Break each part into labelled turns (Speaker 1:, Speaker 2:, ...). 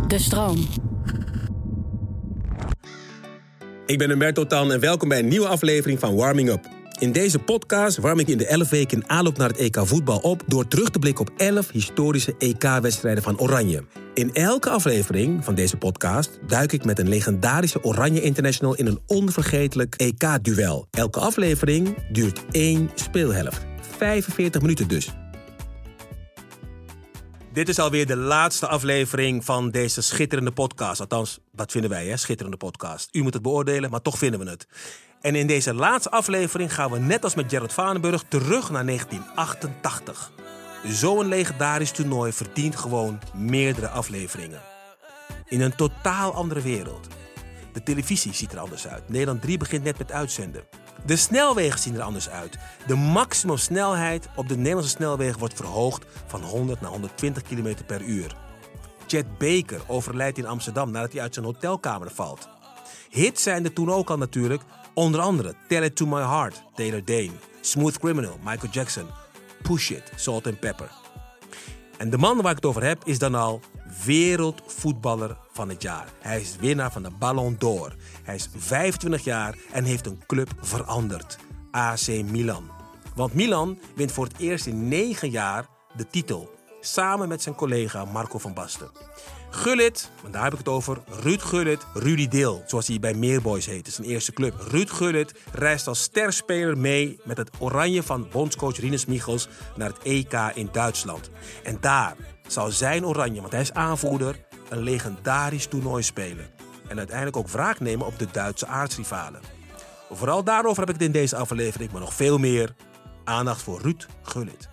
Speaker 1: De Stroom.
Speaker 2: Ik ben Humberto Tan en welkom bij een nieuwe aflevering van Warming Up. In deze podcast warm ik in de 11 weken in aanloop naar het EK voetbal op door terug te blikken op 11 historische EK-wedstrijden van Oranje. In elke aflevering van deze podcast duik ik met een legendarische Oranje International in een onvergetelijk EK-duel. Elke aflevering duurt 1 speelhelft. 45 minuten dus. Dit is alweer de laatste aflevering van deze schitterende podcast. Althans, wat vinden wij, hè? Schitterende podcast. U moet het beoordelen, maar toch vinden we het. En in deze laatste aflevering gaan we net als met Gerard Vanenburg terug naar 1988. Zo'n legendarisch toernooi verdient gewoon meerdere afleveringen. In een totaal andere wereld. De televisie ziet er anders uit. Nederland 3 begint net met uitzenden. De snelwegen zien er anders uit. De maximumsnelheid op de Nederlandse snelwegen wordt verhoogd van 100 naar 120 km per uur. Chet Baker overlijdt in Amsterdam nadat hij uit zijn hotelkamer valt. Hits zijn er toen ook al natuurlijk, onder andere Tell It To My Heart, Taylor Dayne, Smooth Criminal, Michael Jackson, Push It, Salt and Pepper. En de man waar ik het over heb is dan al wereldvoetballer van het jaar. Hij is winnaar van de Ballon d'Or. Hij is 25 jaar en heeft een club veranderd. AC Milan. Want Milan wint voor het eerst in 9 jaar de titel. Samen met zijn collega Marco van Basten. Gullit, want daar heb ik het over, Ruud Gullit, Rudy Deel, zoals hij bij Meerboys heet, is zijn eerste club. Ruud Gullit reist als sterspeler mee met het oranje van bondscoach Rinus Michels naar het EK in Duitsland. En daar zal zijn oranje, want hij is aanvoerder, een legendarisch toernooi spelen. En uiteindelijk ook wraak nemen op de Duitse aartsrivalen. Vooral daarover heb ik het in deze aflevering, maar nog veel meer aandacht voor Ruud Gullit.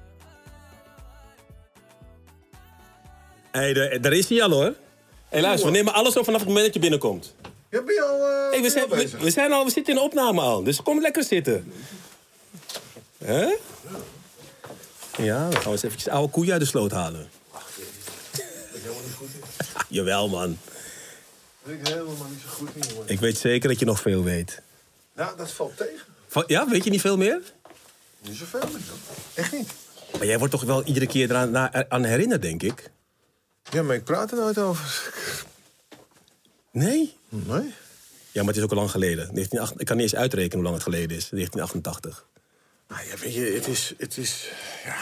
Speaker 2: Hey, daar is hij al hoor. Hey, luister, we nemen alles op vanaf het moment dat je binnenkomt.
Speaker 3: Ja, ben je al
Speaker 2: Hey, we zitten in de opname al, dus kom lekker zitten. Hè? Ja, dan gaan we eens eventjes oude koeien uit de sloot halen.
Speaker 3: Wacht even. Ben ik helemaal niet goed in?
Speaker 2: Jawel, man.
Speaker 3: Ben ik helemaal niet zo goed in, jongen.
Speaker 2: Ik weet zeker dat je nog veel weet.
Speaker 3: Nou, dat valt tegen.
Speaker 2: Ja, weet je niet veel meer?
Speaker 3: Niet zoveel meer. Echt niet.
Speaker 2: Maar jij wordt toch wel iedere keer aan herinnerd, denk ik?
Speaker 3: Ja, maar ik praat er nooit over.
Speaker 2: Nee?
Speaker 3: Nee?
Speaker 2: Ja, maar het is ook al lang geleden. Ik kan niet eens uitrekenen hoe lang het geleden is. 1988.
Speaker 3: Nou ja, weet je, het is ja...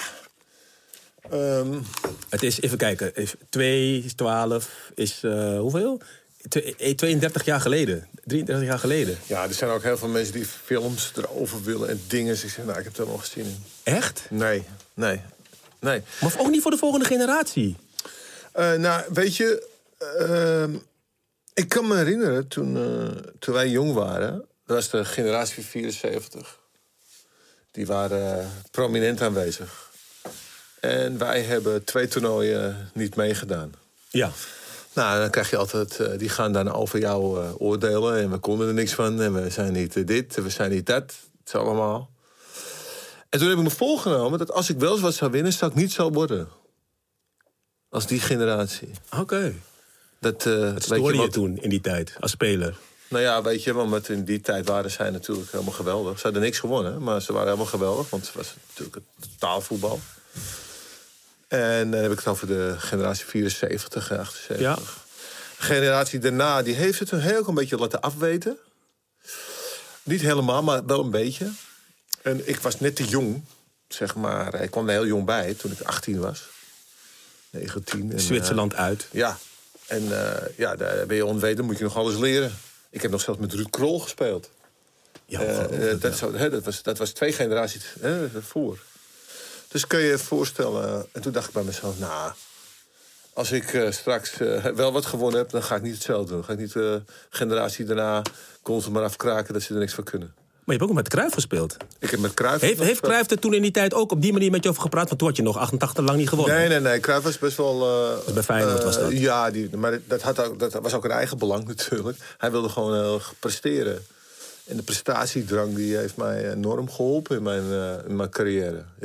Speaker 2: Het is, even kijken, 2 is 12, is hoeveel? 32 jaar geleden. 33 jaar geleden.
Speaker 3: Ja, er zijn ook heel veel mensen die films erover willen en dingen. Dus ik zeg, nou, ik heb het helemaal gezien in.
Speaker 2: Echt?
Speaker 3: Nee.
Speaker 2: Maar ook niet voor de volgende generatie.
Speaker 3: Nou, weet je... ik kan me herinneren, toen wij jong waren... Dat was de generatie 74. Die waren prominent aanwezig. En wij hebben 2 toernooien niet meegedaan.
Speaker 2: Ja.
Speaker 3: Nou, dan krijg je altijd... die gaan dan over jou oordelen. En we konden er niks van. En we zijn niet dit, we zijn niet dat. Het is allemaal. En toen heb ik me voorgenomen... dat als ik wel eens wat zou winnen... zou ik niet zo worden. Als die generatie.
Speaker 2: Oké.
Speaker 3: Dat
Speaker 2: stoorde je toen, in die tijd, als speler?
Speaker 3: Nou ja, weet je, want in die tijd waren zij natuurlijk helemaal geweldig. Ze hadden niks gewonnen, maar ze waren helemaal geweldig. Want het was natuurlijk het totaalvoetbal. En dan heb ik het over de generatie 74 en 78.
Speaker 2: Ja.
Speaker 3: De generatie daarna, die heeft het een beetje laten afweten. Niet helemaal, maar wel een beetje. En ik was net te jong, zeg maar. Ik kwam er heel jong bij, toen ik 18 was. 19. En,
Speaker 2: Zwitserland uit.
Speaker 3: Ja. En daar ben je onwetend, moet je nog alles leren. Ik heb nog zelfs met Ruud Krol gespeeld.
Speaker 2: Ja,
Speaker 3: dat was 2 generaties voor. Dus kun je je voorstellen... En toen dacht ik bij mezelf... Nou, als ik straks wel wat gewonnen heb... dan ga ik niet hetzelfde doen. Dan ga ik niet de generatie daarna... kon ze maar afkraken dat ze er niks van kunnen.
Speaker 2: Maar je hebt ook met Cruijff gespeeld.
Speaker 3: Ik heb met Cruijff...
Speaker 2: Heeft Cruijff er toen in die tijd ook op die manier met je over gepraat? Want toen had je nog 88 lang niet gewonnen.
Speaker 3: Nee. Cruijff was best wel...
Speaker 2: bij Feyenoord was dat.
Speaker 3: Ja, maar dat was ook een eigen belang natuurlijk. Hij wilde gewoon presteren. En de prestatiedrang die heeft mij enorm geholpen in mijn carrière. Ja,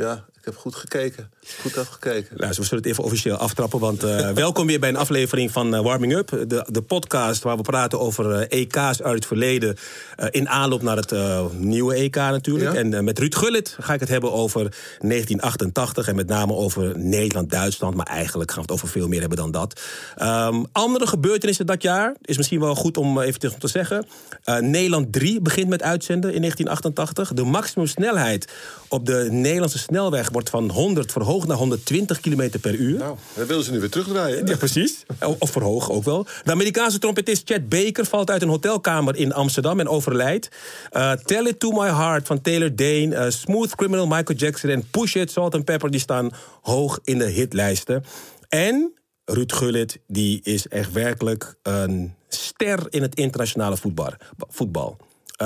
Speaker 3: Ik heb goed gekeken. Goed afgekeken.
Speaker 2: Nou, we zullen het even officieel aftrappen. Want welkom weer bij een aflevering van Warming Up. De podcast waar we praten over EK's uit het verleden. In aanloop naar het nieuwe EK natuurlijk. Ja? En met Ruud Gullit ga ik het hebben over 1988. En met name over Nederland-Duitsland. Maar eigenlijk gaan we het over veel meer hebben dan dat. Andere gebeurtenissen dat jaar. Is misschien wel goed om even te zeggen. Nederland 3 begint met uitzenden in 1988. De maximumsnelheid op de Nederlandse snelweg wordt van 100 verhoogd naar 120 km per uur.
Speaker 3: Nou, dan willen ze nu weer terugdraaien.
Speaker 2: Ja, precies. Of verhogen ook wel. De Amerikaanse trompetist Chet Baker valt uit een hotelkamer in Amsterdam en overlijdt. Tell It To My Heart van Taylor Dayne. Smooth Criminal, Michael Jackson en Push It, Salt and Pepper, die staan hoog in de hitlijsten. En Ruud Gullit, die is echt werkelijk een ster in het internationale voetbal.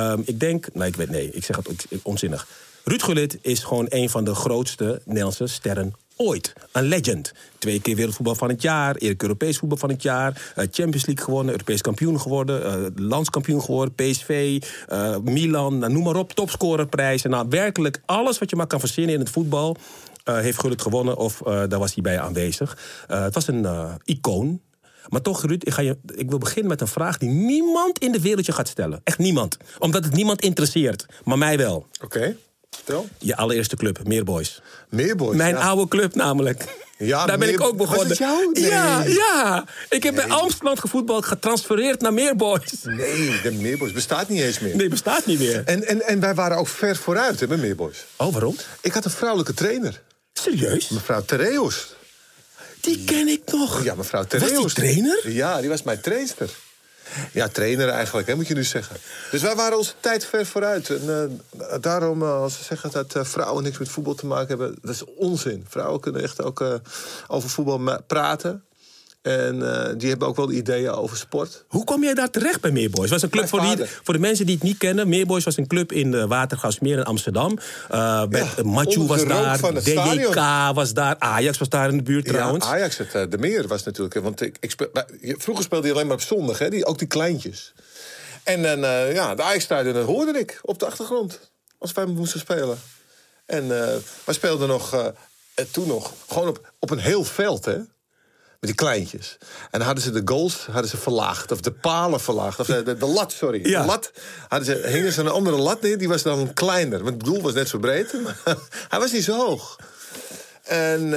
Speaker 2: Ik zeg het onzinnig. Ruud Gullit is gewoon een van de grootste Nederlandse sterren ooit. Een legend. 2 keer wereldvoetbal van het jaar, Europees voetbal van het jaar, Champions League gewonnen, Europees kampioen geworden, landskampioen geworden, PSV, Milan, noem maar op, topscorerprijzen. Nou, werkelijk alles wat je maar kan verzinnen in het voetbal heeft Gullit gewonnen of daar was hij bij aanwezig. Het was een icoon. Maar toch, Ruud, ik wil beginnen met een vraag die niemand in de wereld je gaat stellen. Echt niemand. Omdat het niemand interesseert. Maar mij wel.
Speaker 3: Oké, stel.
Speaker 2: Je allereerste club, Meerboys.
Speaker 3: Meerboys?
Speaker 2: Mijn oude club namelijk.
Speaker 3: Ja,
Speaker 2: daar ben ik ook begonnen.
Speaker 3: Was het jou? Nee.
Speaker 2: Ja. Ik heb bij Amsterdam gevoetbald, getransfereerd naar Meerboys.
Speaker 3: Nee, de Meerboys bestaat niet eens meer.
Speaker 2: Nee, bestaat niet meer.
Speaker 3: En wij waren ook ver vooruit hè, bij Meerboys.
Speaker 2: Oh, waarom?
Speaker 3: Ik had een vrouwelijke trainer.
Speaker 2: Serieus?
Speaker 3: Mevrouw Tereus.
Speaker 2: Die ken ik nog.
Speaker 3: Ja, mevrouw Tereus.
Speaker 2: Was die trainer?
Speaker 3: Ja, die was mijn trainster. Ja, trainer eigenlijk, hè, moet je nu zeggen. Dus wij waren onze tijd ver vooruit. En daarom, als ze zeggen dat vrouwen niks met voetbal te maken hebben, dat is onzin. Vrouwen kunnen echt ook over voetbal praten. En die hebben ook wel ideeën over sport.
Speaker 2: Hoe kwam jij daar terecht bij Meerboys? Was een club voor de mensen die het niet kennen. Meerboys was een club in de Watergasmeer in Amsterdam. Machu was daar, DJK was daar, Ajax was daar in de buurt trouwens.
Speaker 3: Ja, Ajax, de Meer was natuurlijk. Want vroeger speelde je alleen maar op zondag, hè, ook die kleintjes. En dan, de Ajax-stadion hoorde ik op de achtergrond. Als wij moesten spelen. En wij speelden toen nog gewoon op een heel veld, hè. Met die kleintjes. En dan hadden ze de goals verlaagd. Of de palen verlaagd. Of de lat, sorry.
Speaker 2: Ja.
Speaker 3: De lat hingen ze een andere lat neer. Die was dan kleiner. Want het doel was net zo breed. Maar hij was niet zo hoog. En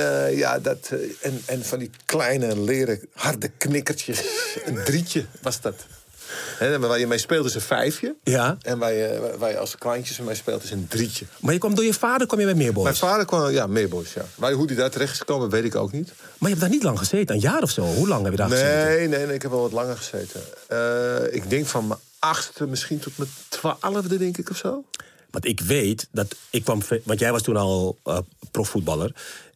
Speaker 3: en van die kleine leren harde knikkertjes. Een drietje was dat. He, waar je mee speelt is een 5.
Speaker 2: Ja.
Speaker 3: En waar je als kleintjes mee speelt is een 3.
Speaker 2: Maar door je vader kwam je bij Meerboys?
Speaker 3: Mijn vader kwam, Meerboys, ja. Hoe die daar terecht is gekomen, weet ik ook niet.
Speaker 2: Maar je hebt daar niet lang gezeten, een jaar of zo? Hoe lang heb je daar gezeten?
Speaker 3: Nee, ik heb wel wat langer gezeten. Ik denk van mijn 8e misschien tot mijn 12e, denk ik, of zo.
Speaker 2: Want ik weet dat want jij was toen al profvoetballer.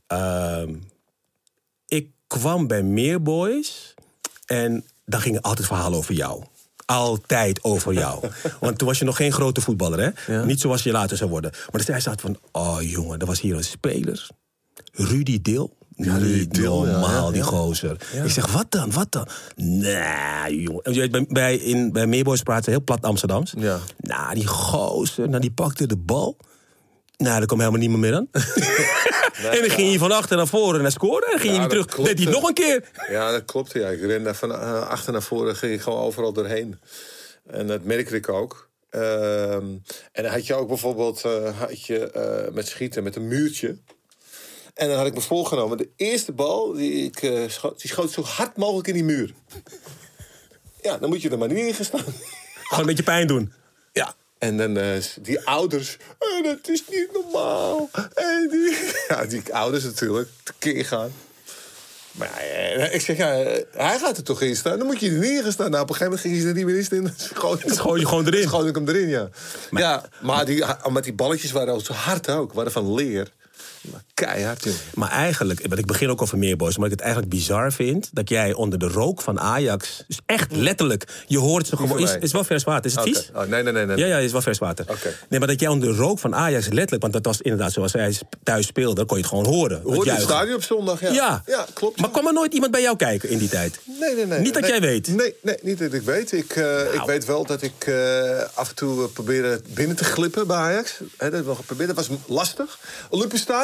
Speaker 2: Ik kwam bij Meerboys en dan gingen altijd verhalen over jou. Altijd over jou. Want toen was je nog geen grote voetballer, hè? Ja. Niet zoals je later zou worden. Maar hij zei van, oh jongen, er was hier een speler. Rudy Dil.
Speaker 3: Ja,
Speaker 2: niet
Speaker 3: Dil,
Speaker 2: normaal, die gozer. Ja. Ik zeg, wat dan? Nee, jongen. Bij Meerboys praten ze heel plat Amsterdams.
Speaker 3: Ja.
Speaker 2: Nou, die gozer, die pakte de bal. Nou, daar kwam helemaal niemand meer aan. En dan ging hij van achter naar voren en hij scoorde. En dan ging hij niet terug.
Speaker 3: Klopt.
Speaker 2: Deed hij nog een keer.
Speaker 3: Ja, dat klopt. Ja. Ik rende van achter naar voren, ging ik gewoon overal doorheen. En dat merkte ik ook. En dan had je ook bijvoorbeeld met schieten met een muurtje. En dan had ik me voorgenomen, de eerste bal die schoot zo hard mogelijk in die muur. Ja, dan moet je er maar niet in gaan staan.
Speaker 2: Gewoon een beetje pijn doen.
Speaker 3: Ja. En dan die ouders, dat is niet normaal. En die ouders natuurlijk, tekeer gaan. Maar ik zeg, hij gaat er toch in staan. Dan moet je er niet in gaan staan. Nou, op een gegeven moment ging hij er niet meer in staan.
Speaker 2: Schoon je gewoon erin.
Speaker 3: Schoon ik hem erin, ja. Maar die balletjes waren ook zo hard ook. Waren van leer. Maar keihard, joh.
Speaker 2: Maar eigenlijk, want ik begin ook over Meerboys, maar ik het eigenlijk bizar vind dat jij onder de rook van Ajax, dus echt letterlijk, je hoort ze gewoon. Is wel vers water. Is het vies?
Speaker 3: Oh, nee.
Speaker 2: Ja, is wel vers water.
Speaker 3: Okay.
Speaker 2: Nee, maar dat jij onder de rook van Ajax letterlijk, want dat was inderdaad zoals hij thuis speelde, kon je het gewoon horen.
Speaker 3: Hoorde het stadion op zondag, ja. Ja, klopt.
Speaker 2: Maar kwam er nooit iemand bij jou kijken in die tijd?
Speaker 3: Nee.
Speaker 2: Niet dat jij weet?
Speaker 3: Nee, niet dat ik weet. Ik weet wel dat ik af en toe probeerde binnen te glippen bij Ajax. Dat was lastig. Olympisch Stadion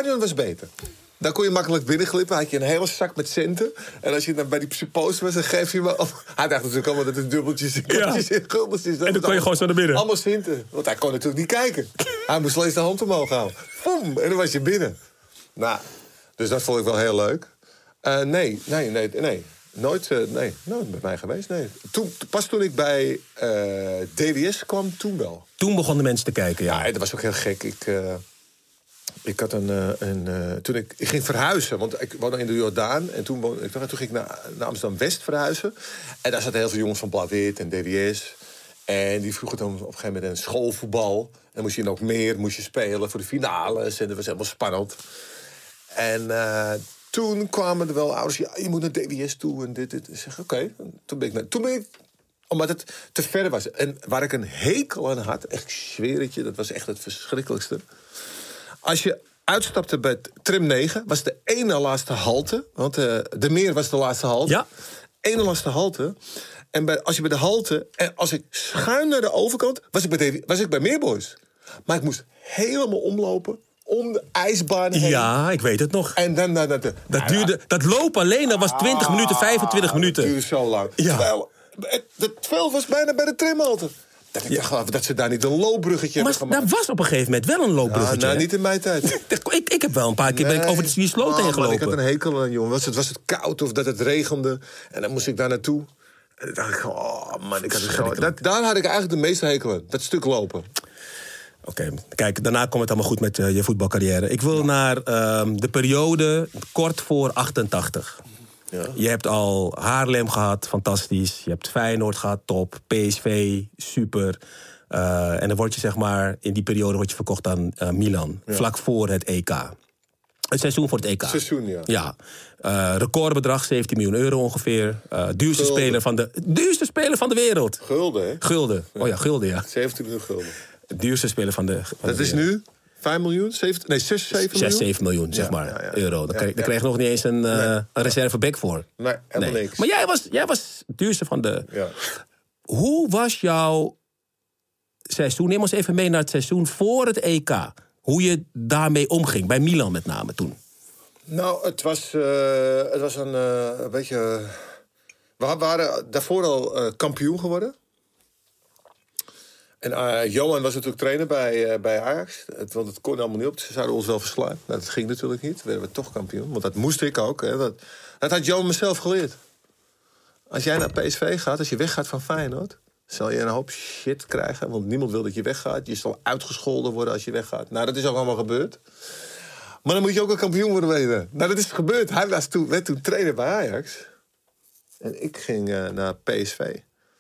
Speaker 3: stadion was beter. Dan kon je makkelijk binnenglippen. Had je een hele zak met centen. En als je dan bij die supposter was, dan geef je me... Hij dacht natuurlijk allemaal dat het dubbeltjes en guldens is.
Speaker 2: En dan kon je gewoon zo naar binnen.
Speaker 3: Allemaal centen. Want hij kon natuurlijk niet kijken. Hij moest alleen de hand omhoog houden. Boom, en dan was je binnen. Nou, dus dat vond ik wel heel leuk. Nee. Nooit bij mij geweest, nee. Pas toen ik bij DWS kwam, toen wel.
Speaker 2: Toen begonnen mensen te kijken, ja.
Speaker 3: Ja, dat was ook heel gek. Ik had toen ik ging verhuizen, want ik woonde in de Jordaan. En toen ging ik naar Amsterdam-West verhuizen. En daar zaten heel veel jongens van Blauw-Wit en DWS. En die vroegen dan op een gegeven moment een schoolvoetbal. En moest je spelen voor de finales. En dat was helemaal spannend. En toen kwamen er wel ouders, ja, je moet naar DWS toe en dit. Ik zeg, oké. Toen ben ik, omdat het te ver was. En waar ik een hekel aan had, echt, ik zweer het je, dat was echt het verschrikkelijkste. Als je uitstapte bij tram 9, was de ene laatste halte. Want de Meer was de laatste halte.
Speaker 2: Ja.
Speaker 3: Ene laatste halte. En als je bij de halte... En als ik schuin naar de overkant, was ik bij Meerboys. Maar ik moest helemaal omlopen om de ijsbaan heen.
Speaker 2: Ja, ik weet het nog.
Speaker 3: En dan...
Speaker 2: Dat lopen alleen, dat was 20 minuten, 25 minuten.
Speaker 3: Dat duurde zo lang.
Speaker 2: Ja.
Speaker 3: Terwijl, het veld was bijna bij de tramhalte. Ik dacht dat ze daar niet een loopbruggetje hebben
Speaker 2: Maar
Speaker 3: gemaakt.
Speaker 2: daar was op een gegeven moment wel een loopbruggetje.
Speaker 3: Nou, niet in mijn tijd.
Speaker 2: Ik heb wel een paar keer ben ik over die sloot heen gelopen.
Speaker 3: Ik had een hekel aan, jongen. Was het koud of dat het regende? En dan moest ik daar naartoe. En dan dacht ik, ik had het zo... Daar had ik eigenlijk de meeste hekel aan. Dat stuk lopen.
Speaker 2: Oké, kijk, daarna komt het allemaal goed met je voetbalcarrière. Ik wil naar de periode kort voor 88. Ja. Je hebt al Haarlem gehad, fantastisch. Je hebt Feyenoord gehad, top. PSV, super. En dan word je, zeg maar, in die periode verkocht aan Milan. Ja. Vlak voor het EK. Het seizoen voor het EK.
Speaker 3: Seizoen, ja.
Speaker 2: Recordbedrag, 17 miljoen euro ongeveer. Duurste speler van de wereld.
Speaker 3: Gulden, hè?
Speaker 2: Gulden. Oh ja, gulden, ja.
Speaker 3: 17 miljoen gulden.
Speaker 2: Duurste speler van de
Speaker 3: Dat is nu 5 miljoen? 6, 7 miljoen?
Speaker 2: 6, 7 miljoen, zeg maar, euro. Daar kreeg je nog niet eens een reserveback voor.
Speaker 3: Nee, helemaal niks.
Speaker 2: Maar jij was het duurste van de...
Speaker 3: Ja.
Speaker 2: Hoe was jouw seizoen? Neem ons even mee naar het seizoen voor het EK. Hoe je daarmee omging, bij Milan met name toen.
Speaker 3: Nou, het was een beetje... We waren daarvoor al kampioen geworden. En Johan was natuurlijk trainer bij Ajax. Want het kon allemaal niet op. Ze zouden ons wel verslaan. Nou, dat ging natuurlijk niet. Werden we toch kampioen. Want dat moest ik ook. Hè. Dat had Johan mezelf geleerd. Als jij naar PSV gaat, als je weggaat van Feyenoord... zal je een hoop shit krijgen. Want niemand wil dat je weggaat. Je zal uitgescholden worden als je weggaat. Nou, dat is ook allemaal gebeurd. Maar dan moet je ook een kampioen worden weten. Nou, dat is gebeurd. Hij werd toen trainer bij Ajax. En ik ging naar PSV.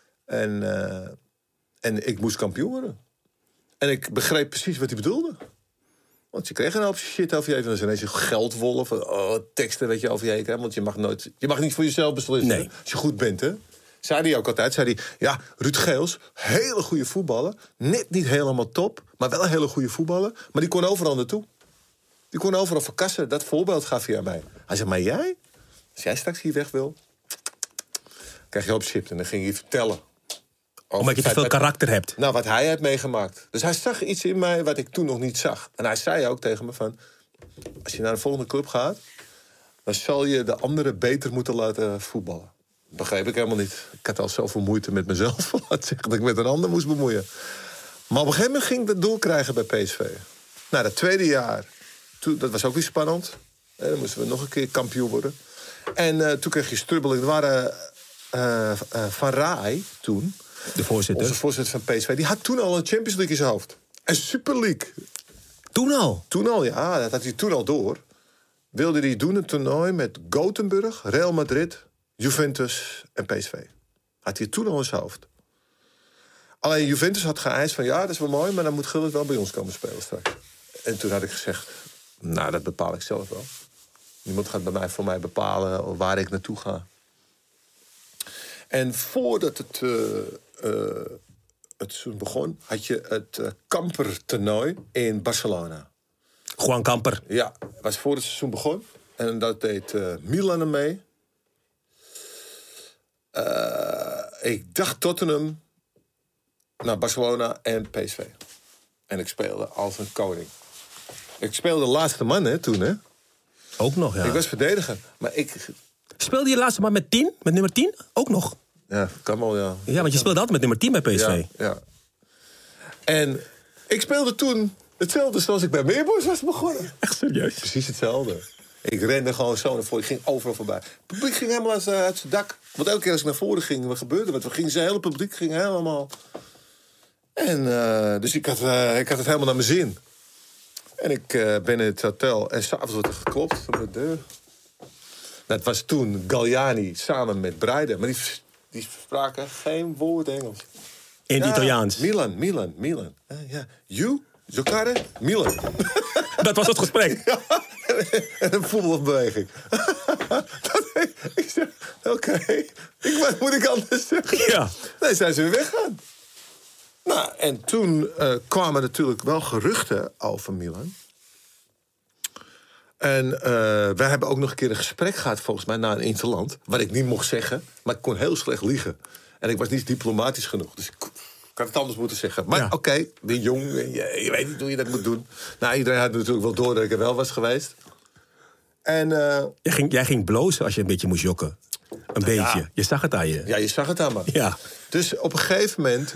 Speaker 3: En ik moest kampioen worden. En ik begreep precies wat hij bedoelde. Want je kreeg een hoop shit over je heen. Dan zijn ineens geldwollen. Teksten weet je over je heen krijgen. Want je mag niet voor jezelf beslissen.
Speaker 2: Nee.
Speaker 3: Als je goed bent, hè. Zei hij ook altijd. Ja, Ruud Geels, hele goede voetballer. Net niet helemaal top, maar wel een hele goede voetballer. Maar die kon overal naartoe. Die kon overal verkassen. Dat voorbeeld gaf hij aan mij. Hij zei, maar jij? Als jij straks hier weg wil... krijg je op shit. En dan ging hij vertellen...
Speaker 2: Omdat je te veel karakter hebt.
Speaker 3: Nou, wat hij heeft meegemaakt. Dus hij zag iets in mij wat ik toen nog niet zag. En hij zei ook tegen me van... als je naar de volgende club gaat... dan zal je de anderen beter moeten laten voetballen. Dat begreep ik helemaal niet. Ik had al zoveel moeite met mezelf. Laat zeggen dat ik met een ander moest bemoeien. Maar op een gegeven moment ging ik dat doorkrijgen bij PSV. Nou, dat tweede jaar... dat was ook weer spannend. Dan moesten we nog een keer kampioen worden. En toen kreeg je strubbeling. Er waren Van Raai toen...
Speaker 2: De voorzitter.
Speaker 3: Onze voorzitter van PSV. Die had toen al een Champions League in zijn hoofd. En Super League.
Speaker 2: Toen al?
Speaker 3: Toen al, ja. Dat had hij toen al door. Wilde hij doen een toernooi met Gothenburg, Real Madrid, Juventus en PSV. Had hij toen al in zijn hoofd. Alleen Juventus had geëist van... ja, dat is wel mooi, maar dan moet Gullit wel bij ons komen spelen straks. En toen had ik gezegd... nou, dat bepaal ik zelf wel. Niemand gaat voor mij bepalen waar ik naartoe ga. En voordat het seizoen begon... had je het kampertoernooi in Barcelona.
Speaker 2: Juan Camper.
Speaker 3: Ja, het was voor het seizoen begon. En dat deed Milan ermee. Ik dacht Tottenham... naar Barcelona en PSV. En ik speelde als een koning. Ik speelde de laatste man, hè, toen, hè.
Speaker 2: Ook nog, ja.
Speaker 3: Ik was verdediger. Maar
Speaker 2: Speelde je laatste maar met 10? Met nummer 10? Ook nog?
Speaker 3: Ja, kan wel, ja.
Speaker 2: Ja, want je speelde altijd met nummer 10 bij PSV.
Speaker 3: Ja. En ik speelde toen hetzelfde zoals ik bij Meerbos was begonnen.
Speaker 2: Echt serieus?
Speaker 3: Precies hetzelfde. Ik rende gewoon zo naar voren. Ik ging overal voorbij. Het publiek ging helemaal uit zijn dak. Want elke keer als ik naar voren ging, wat gebeurde wat? Zijn hele publiek ging helemaal... En dus ik had het helemaal naar mijn zin. En ik ben in het hotel en s'avonds wordt er geklopt op de deur. Dat was toen Galliani samen met Breide. Maar die spraken geen woord Engels.
Speaker 2: In het Italiaans?
Speaker 3: Milan. Ja. You, Giocare, Milan.
Speaker 2: Dat was het gesprek?
Speaker 3: Ja, en een voetbalbeweging. Ik zeg, oké. Wat moet ik anders zeggen?
Speaker 2: Ja.
Speaker 3: Nee, zijn ze weer weggaan. Nou, en toen kwamen natuurlijk wel geruchten over Milan. En wij hebben ook nog een keer een gesprek gehad, volgens mij, na een interland. Wat ik niet mocht zeggen, maar ik kon heel slecht liegen. En ik was niet diplomatisch genoeg. Dus ik had het anders moeten zeggen. Maar oké, weer jong, je weet niet hoe je dat moet doen. Nou, iedereen had natuurlijk wel door dat ik er wel was geweest. En
Speaker 2: jij ging blozen als je een beetje moest jokken. Een beetje. Ja. Je zag het aan je.
Speaker 3: Ja, je zag het aan me.
Speaker 2: Ja.
Speaker 3: Dus op een gegeven moment...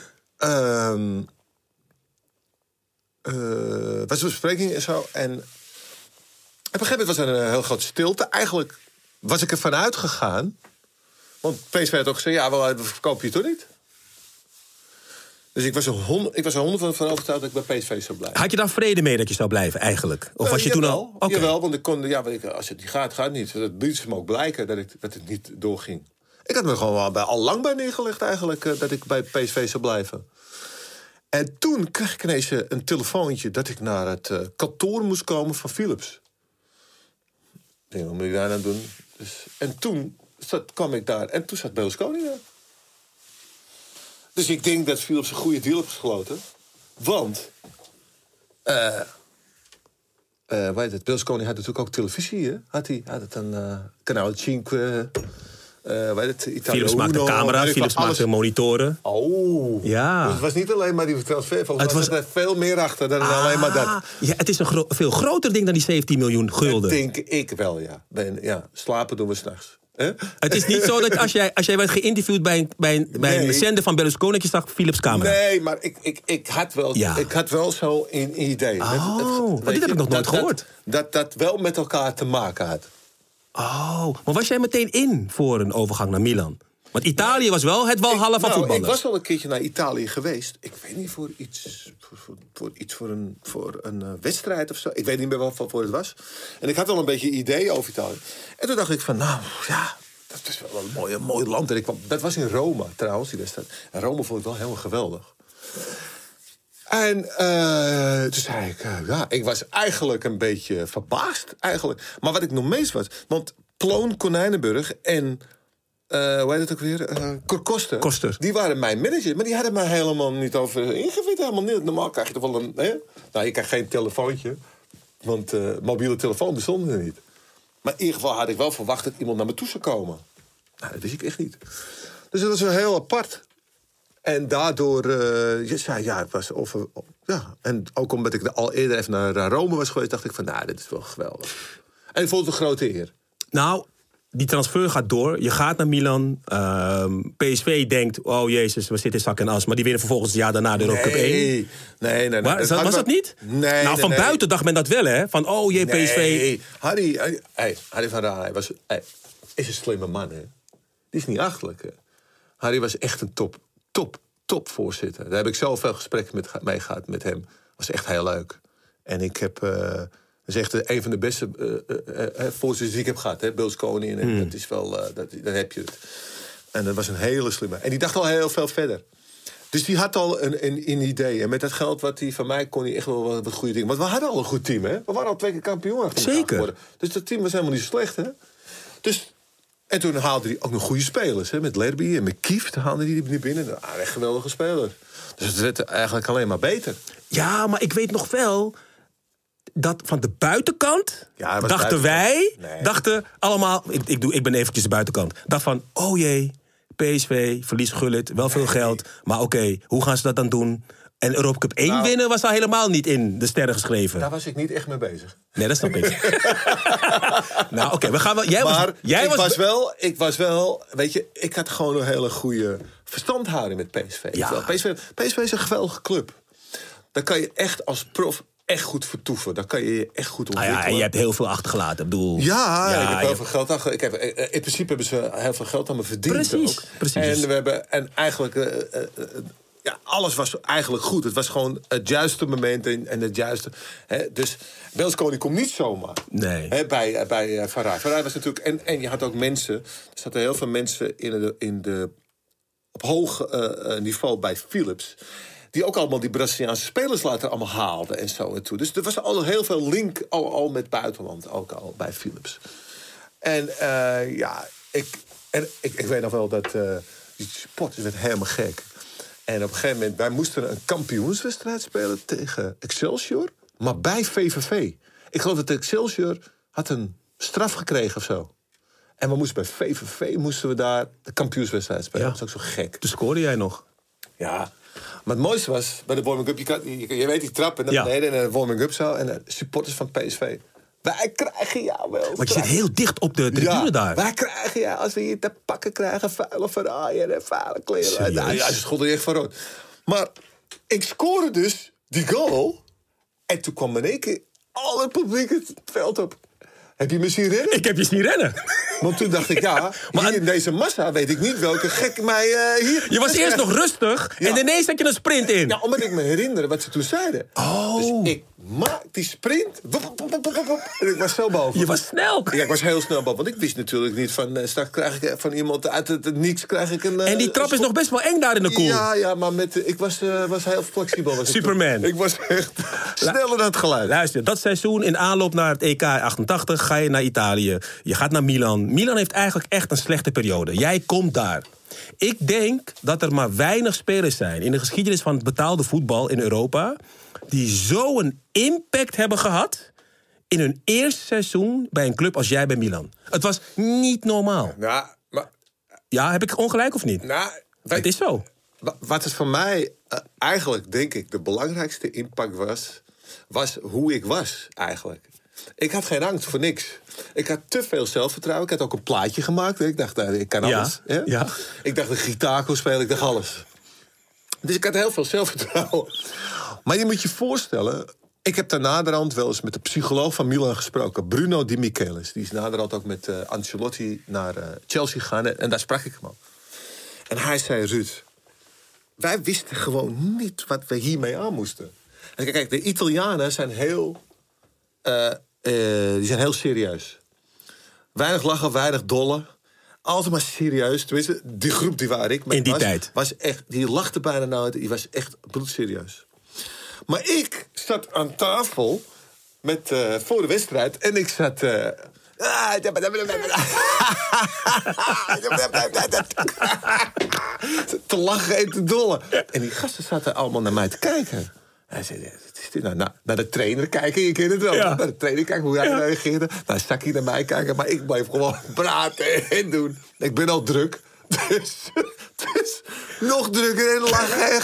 Speaker 3: was een bespreking en zo. En op een gegeven moment was er een heel grote stilte. Eigenlijk was ik ervan uitgegaan. Want PSV had ook gezegd, ja, we verkopen je toch niet? Dus ik was er 100% van overtuigd dat ik bij PSV zou blijven.
Speaker 2: Had je daar vrede mee dat je zou blijven eigenlijk? Of was je toen al?
Speaker 3: Okay. Jawel, want ik kon, als het niet gaat, gaat het niet. Dat liet ze me ook blijken dat het niet doorging. Ik had me gewoon al lang bij neergelegd eigenlijk dat ik bij PSV zou blijven. En toen kreeg ik ineens een telefoontje dat ik naar het kantoor moest komen van Philips. Ik denk, wat moet ik daar nou doen? Dus, en toen kwam ik daar en toen zat Berlusconi daar. Dus ik denk dat Philips een goede deal heeft gesloten. Want Berlusconi had natuurlijk ook televisie, hè? Had het een kanaal 5...
Speaker 2: Philips maakte camera's, Philips maakte monitoren.
Speaker 3: Oh,
Speaker 2: ja.
Speaker 3: Dus het was niet alleen maar die transfer. Volgens mij zat er veel meer achter dan alleen maar dat.
Speaker 2: Ja, het is een veel groter ding dan die 17 miljoen gulden.
Speaker 3: Dat denk ik wel, ja. Slapen doen we 's nachts.
Speaker 2: Het is niet zo dat als jij werd geïnterviewd bij een zender van Berlusconi, dat je zag Philips camera.
Speaker 3: Nee, maar ik had wel zo een idee.
Speaker 2: Dit heb ik nog nooit gehoord.
Speaker 3: Dat wel met elkaar te maken had.
Speaker 2: Oh, maar was jij meteen in voor een overgang naar Milan? Want Italië was wel het walhalla van voetballers.
Speaker 3: Ik was wel een keertje naar Italië geweest. Ik weet niet voor een wedstrijd of zo. Ik weet niet meer wat voor het was. En ik had wel een beetje idee over Italië. En toen dacht ik van, nou ja, dat is wel een mooi land. En dat was in Rome trouwens, die wedstrijd. En Rome vond ik wel helemaal geweldig. En toen zei ik, ik was eigenlijk een beetje verbaasd. Eigenlijk. Maar wat ik nog meest was, want Ploon Konijnenburg en... hoe heet het ook weer? Koster. Die waren mijn manager, maar die hadden mij helemaal niet over ingewijd. Helemaal niet. Normaal krijg je toch wel een... Nou, je krijgt geen telefoontje, want mobiele telefoon bestond er niet. Maar in ieder geval had ik wel verwacht dat iemand naar me toe zou komen. Nou, dat wist ik echt niet. Dus dat was wel heel apart. En daardoor, het was over... Ja, en ook omdat ik al eerder even naar Rome was geweest, dacht ik van, dit is wel geweldig. En ik vond het een grote eer.
Speaker 2: Nou, die transfer gaat door. Je gaat naar Milan. PSV denkt, oh jezus, we zitten in zak en as. Maar die winnen vervolgens het jaar daarna de Europa Cup 1.
Speaker 3: Nee.
Speaker 2: Was dat niet?
Speaker 3: Nee.
Speaker 2: Nou, van buiten dacht men dat wel, hè? Van, oh jee, PSV.
Speaker 3: Nee, Harry van Rij is een slimme man, hè? Die is niet achterlijk, hè? Harry was echt een top voorzitter. Daar heb ik zoveel gesprekken mee gehad met hem. Was echt heel leuk. En ik heb... dat is echt een van de beste voorzitters die ik heb gehad. Berlusconi. En dat is wel... dan heb je het. En dat was een hele slimme. En die dacht al heel veel verder. Dus die had al een idee. En met dat geld wat hij van mij kon hij echt wel wat goede dingen. Want we hadden al een goed team, hè? We waren al 2 keer kampioen.
Speaker 2: Zeker.
Speaker 3: Geworden. Dus dat team was helemaal niet slecht, hè? Dus... En toen haalde hij ook nog goede spelers. Hè? Met Lerby en met Kieft haalde hij die binnen. Echt geweldige spelers. Dus het werd eigenlijk alleen maar beter.
Speaker 2: Ja, maar ik weet nog wel... dat van de buitenkant dachten allemaal... Ik ben eventjes de buitenkant. Dacht van, oh jee, PSV, verlies Gullit, wel veel geld. Maar oké, hoe gaan ze dat dan doen? En Europa Cup 1 winnen was al helemaal niet in de sterren geschreven.
Speaker 3: Daar was ik niet echt mee bezig.
Speaker 2: Nee, dat snap ik. Nou, oké, we gaan wel...
Speaker 3: Ik was wel... Weet je, ik had gewoon een hele goede verstandhouding met PSV.
Speaker 2: Ja.
Speaker 3: PSV is een geweldige club. Daar kan je echt als prof echt goed vertoeven. Daar kan je je echt goed ontwikkelen.
Speaker 2: En je hebt heel veel achtergelaten. Ik bedoel...
Speaker 3: ik heb heel veel geld achter. In principe hebben ze heel veel geld aan me verdiend. Precies. En eigenlijk... alles was eigenlijk goed. Het was gewoon het juiste moment en het juiste... Dus Berlusconi komt niet zomaar.
Speaker 2: Nee.
Speaker 3: Bij Faraj. Faraj was natuurlijk... En je had ook mensen... Er zaten heel veel mensen op hoog niveau bij Philips... die ook allemaal die Braziliaanse spelers later allemaal haalden en zo en toe. Dus er was al heel veel link al met buitenland, ook al bij Philips. En ik weet nog wel dat die supporters werd helemaal gek. En op een gegeven moment, wij moesten een kampioenswedstrijd spelen tegen Excelsior, maar bij VVV. Ik geloof dat Excelsior had een straf gekregen of zo. En we moesten bij VVV daar de kampioenswedstrijd spelen. Dat was ook zo gek.
Speaker 2: Toen scoorde jij nog.
Speaker 3: Ja. Maar het mooiste was, bij de warming-up, je weet die trap en naar beneden en de warming-up zo. En de supporters van PSV. Wij krijgen jou wel.
Speaker 2: Want je zit heel dicht op de tribune daar.
Speaker 3: Wij krijgen jou, als we hier te pakken krijgen, vuile verraaien en vuile kleren. Ja, ze scholden echt van rood. Maar ik scoorde dus die goal. En toen kwam in één keer al het publiek het veld op. Heb je me zien rennen?
Speaker 2: Ik heb je zien rennen.
Speaker 3: Want toen dacht ik, maar hier in deze massa weet ik niet welke gek mij hier...
Speaker 2: Je was eerst nog rustig en ineens had je een sprint in.
Speaker 3: Ja, omdat ik me herinnerde wat ze toen zeiden.
Speaker 2: Oh.
Speaker 3: Dus ik maak die sprint. En ik was zo boven.
Speaker 2: Je was snel.
Speaker 3: Ja, ik was heel snel boven. Want ik wist natuurlijk niet van... straks krijg ik van iemand uit het niks krijg ik een...
Speaker 2: En die trap is nog best wel eng daar in de koel.
Speaker 3: Ja, maar ik was heel flexibel.
Speaker 2: Superman.
Speaker 3: Ik was echt sneller dan het geluid.
Speaker 2: Luister, dat seizoen in aanloop naar het EK 88 ga je naar Italië. Je gaat naar Milan. Milan heeft eigenlijk echt een slechte periode. Jij komt daar. Ik denk dat er maar weinig spelers zijn in de geschiedenis van het betaalde voetbal in Europa die zo'n impact hebben gehad in hun eerste seizoen bij een club als jij bij Milan. Het was niet normaal. Ja, heb ik ongelijk of niet? Het is zo.
Speaker 3: Wat het voor mij eigenlijk, denk ik, de belangrijkste impact was hoe ik was eigenlijk. Ik had geen angst voor niks. Ik had te veel zelfvertrouwen. Ik had ook een plaatje gemaakt. Ik dacht, ik kan alles.
Speaker 2: Ja.
Speaker 3: Ik dacht, een gitaar kon spelen. Ik dacht, alles. Dus ik had heel veel zelfvertrouwen. Maar je moet je voorstellen... Ik heb daar naderhand wel eens met de psycholoog van Milan gesproken. Bruno Di Michelis. Die is naderhand ook met Ancelotti naar Chelsea gegaan. En daar sprak ik hem al. En hij zei, Ruud... Wij wisten gewoon niet wat we hiermee aan moesten. En kijk, de Italianen zijn heel... die zijn heel serieus. Weinig lachen, weinig dollen. Altijd maar serieus. Tenminste, die groep die waar ik mee
Speaker 2: in die tijd
Speaker 3: was echt... Die lachte bijna nooit. Die was echt bloedserieus. Maar ik zat aan tafel voor de wedstrijd. En ik zat... te lachen en te dollen. En die gasten zaten allemaal naar mij te kijken. Hij zei, naar de trainer kijken, je kent het wel. Ja. Naar de trainer kijken, hoe hij reageerde. Nou, Saki naar mij kijken, maar ik bleef gewoon praten en doen. Ik ben al druk. Dus nog drukker en lachen.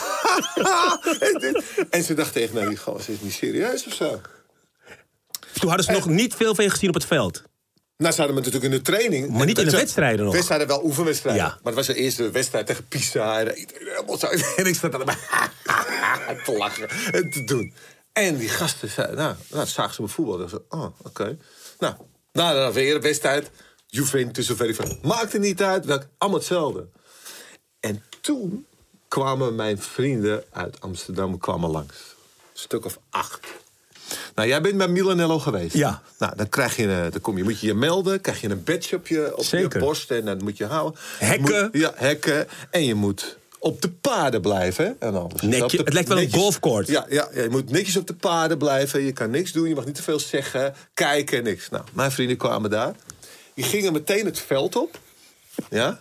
Speaker 3: En ze dachten echt, die gozer is niet serieus of zo.
Speaker 2: Toen hadden ze nog niet veel van je gezien op het veld.
Speaker 3: Nou, ze hadden me natuurlijk in de training.
Speaker 2: Maar niet in de wedstrijden nog.
Speaker 3: Wedstrijden wel oefenwedstrijden.
Speaker 2: Ja.
Speaker 3: Maar het was de eerste wedstrijd tegen Pisa. En ik zat erbij te lachen en te doen. En die gasten zeiden, zagen ze me voetbal. En ze, oké. Nou, weer een wedstrijd. Juventus of weet ik van. Maakte niet uit. Allemaal hetzelfde. En toen kwamen mijn vrienden uit Amsterdam langs. Een stuk of 8. Nou, jij bent bij Milanello geweest.
Speaker 2: Ja.
Speaker 3: Nou, dan krijg je, moet je melden, krijg je een badge op je borst en dat moet je houden.
Speaker 2: Hekken.
Speaker 3: Hekken. En je moet op de paarden blijven. En alles.
Speaker 2: Het lijkt wel een golfcourt.
Speaker 3: Ja, je moet netjes op de paarden blijven. Je kan niks doen, je mag niet te veel zeggen. Kijken, niks. Nou, mijn vrienden kwamen daar. Die gingen meteen het veld op. Ja.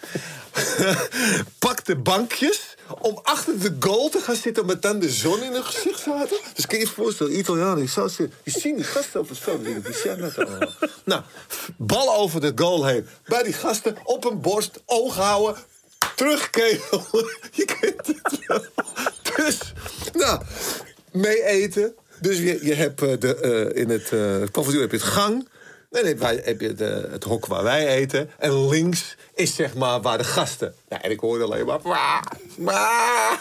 Speaker 3: Pakte bankjes om achter de goal te gaan zitten met dan de zon in het gezicht zaten. Dus kun je je voorstellen, Italianen, die zien die gasten op het veld. Die zeggen dat allemaal. Nou, bal over de goal heen. Bij die gasten op een borst, oog houden, terugkegelen. Je kent het wel. Dus, nou, mee eten. Dus je hebt in het paviljoen heb je het gang. Dan heb je het hok waar wij eten. En links is zeg maar waar de gasten. Ja, en ik hoorde alleen maar...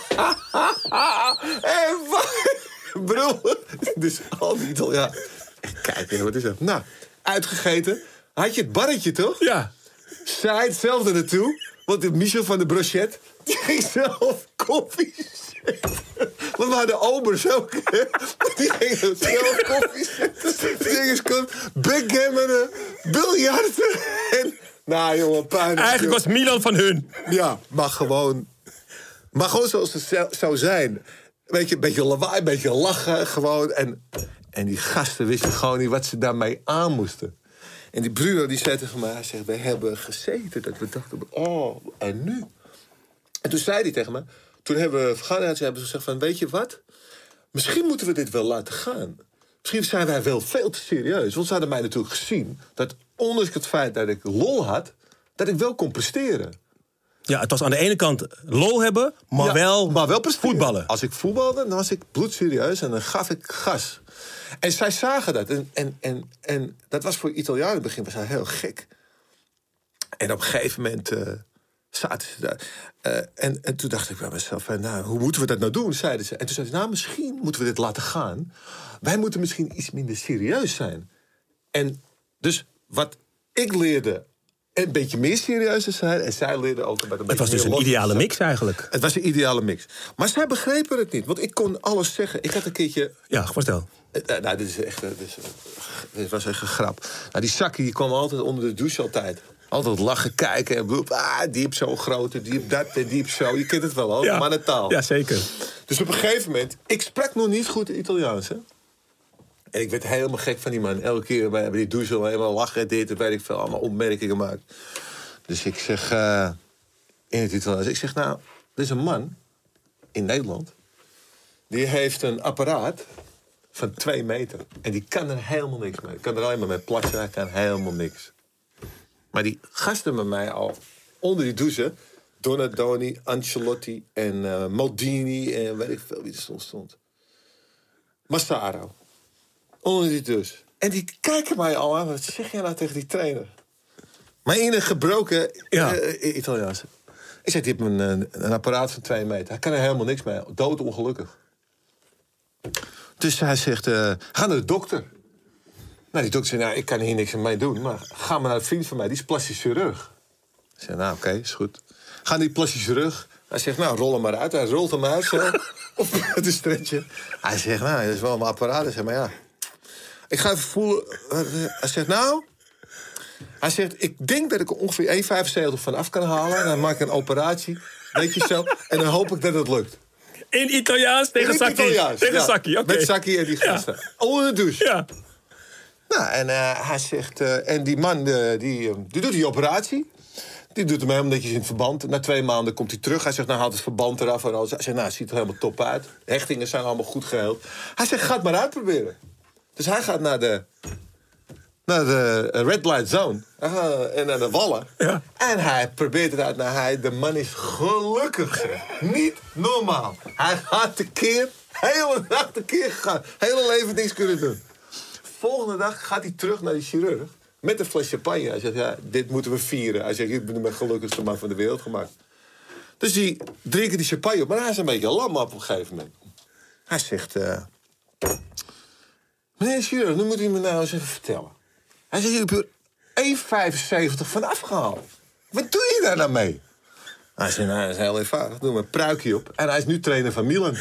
Speaker 3: En brullen. Dus al die Italianen. Kijk, wat is dat? Nou, uitgegeten. Had je het barretje, toch?
Speaker 2: Ja.
Speaker 3: Zij hetzelfde naartoe. Want de Michel van de Brochet... die ging zelf koffie zetten. Maar waar de obers ook, hè? Die gingen zelf koffie zetten. Die gingen backgammon, biljarten. En, nou, jongen, puin.
Speaker 2: Eigenlijk was Milan van hun.
Speaker 3: Ja, maar gewoon zoals het zou zijn. Weet je, een beetje lawaai, een beetje lachen, gewoon. En die gasten wisten gewoon niet wat ze daarmee aan moesten. En die Bruno, die zei tegen mij, hij zegt, wij hebben gezeten. Dat we dachten, oh, en nu? En toen zei hij tegen me, toen hebben we vergaderd, hebben ze gezegd van, weet je wat? Misschien moeten we dit wel laten gaan. Misschien zijn wij wel veel te serieus. Want ze hadden mij natuurlijk gezien dat, ondanks het feit dat ik lol had, dat ik wel kon presteren.
Speaker 2: Ja, het was aan de ene kant lol hebben, maar wel voetballen.
Speaker 3: Als ik voetbalde, dan was ik bloedserieus en dan gaf ik gas. En zij zagen dat. En dat was voor Italianen in het begin was heel gek. En op een gegeven moment zaten ze daar. En toen dacht ik bij mezelf, nou, hoe moeten we dat nou doen, zeiden ze. En toen zeiden ze, nou, misschien moeten we dit laten gaan. Wij moeten misschien iets minder serieus zijn. En dus wat ik leerde, een beetje meer serieus te zijn. En zij leerden ook een beetje.
Speaker 2: Het was dus een ideale mix eigenlijk.
Speaker 3: Het was een ideale mix. Maar zij begrepen het niet. Want ik kon alles zeggen. Ik had een keertje...
Speaker 2: Ja, vertel.
Speaker 3: Nou, dit was echt een grap. Nou, die Saki die kwam altijd onder de douche altijd. Altijd lachen, kijken. En die heb zo groot, die heb dat en die heb zo. Je kent het wel, hoor. Ja. Mannentaal.
Speaker 2: Ja, zeker.
Speaker 3: Dus op een gegeven moment... Ik sprak nog niet goed Italiaans, hè. En ik werd helemaal gek van die man. Elke keer bij die douche helemaal lachen, dit en weet ik veel. Allemaal opmerkingen gemaakt. Dus ik zeg in het Italiaans... Ik zeg, nou, er is een man in Nederland... die heeft een apparaat van 2 meter. En die kan er helemaal niks mee. Kan er alleen maar mee plassen, hij kan helemaal niks. Maar die gasten met mij al onder die douche... Donadoni, Ancelotti en Maldini en weet ik veel wie er stond. Massaro. Onder die douche. En die kijken mij al aan. Wat zeg jij nou tegen die trainer? Maar in een gebroken Italiaans. Ik zeg, die heeft een apparaat van 2 meter. Hij kan er helemaal niks mee. Doodongelukkig. Dus hij zegt, ga naar de dokter. Nou, die dokter zei, nou, ik kan hier niks aan mee doen. Maar ga maar naar een vriend van mij, die is plastisch chirurg. Ik zeg, nou, oké, is goed. Ga naar die plastisch chirurg. Hij zegt, nou, rol hem maar uit. Hij rolt hem uit zo. Op het stretcher. Hij zegt, nou, dat is wel een apparaat. Hij zegt, maar ja. Ik ga even voelen. Hij zegt, nou... Hij zegt, ik denk dat ik er ongeveer 1,75 van af kan halen. En dan maak ik een operatie. Weet je zo. En dan hoop ik dat het lukt.
Speaker 2: In Italiaans tegen Saki? Tegen Saki, oké.
Speaker 3: Met Saki en die gasten. Ja. Onder de douche.
Speaker 2: Ja.
Speaker 3: Nou, en hij zegt... en die man, die doet die operatie. Die doet hem helemaal netjes in het verband. Na 2 maanden komt hij terug. Hij zegt, nou, haalt het verband eraf. En alles. Hij zegt, nou, het ziet er helemaal top uit. Hechtingen zijn allemaal goed geheeld. Hij zegt, ga het maar uitproberen. Dus hij gaat naar de red light zone. En naar de wallen. Ja. En hij probeert het uit. De man is gelukkig. Niet normaal. Hij gaat tekeer. Hele dag tekeer gegaan. Hele leven niks kunnen doen. Volgende dag gaat hij terug naar die chirurg. Met een fles champagne. Hij zegt, ja, dit moeten we vieren. Hij zegt, ik ben de gelukkigste man van de wereld gemaakt. Dus die drinken die champagne op. Maar hij is een beetje lam op een gegeven moment. Hij zegt... meneer chirurg, nu moet u me nou eens even vertellen. Hij zegt, ik heb er 1,75 van afgehaald. Wat doe je daar nou mee? Hij zegt, nou, dat is heel eenvoudig. Doe mijn pruikje op. En hij is nu trainer van Milan.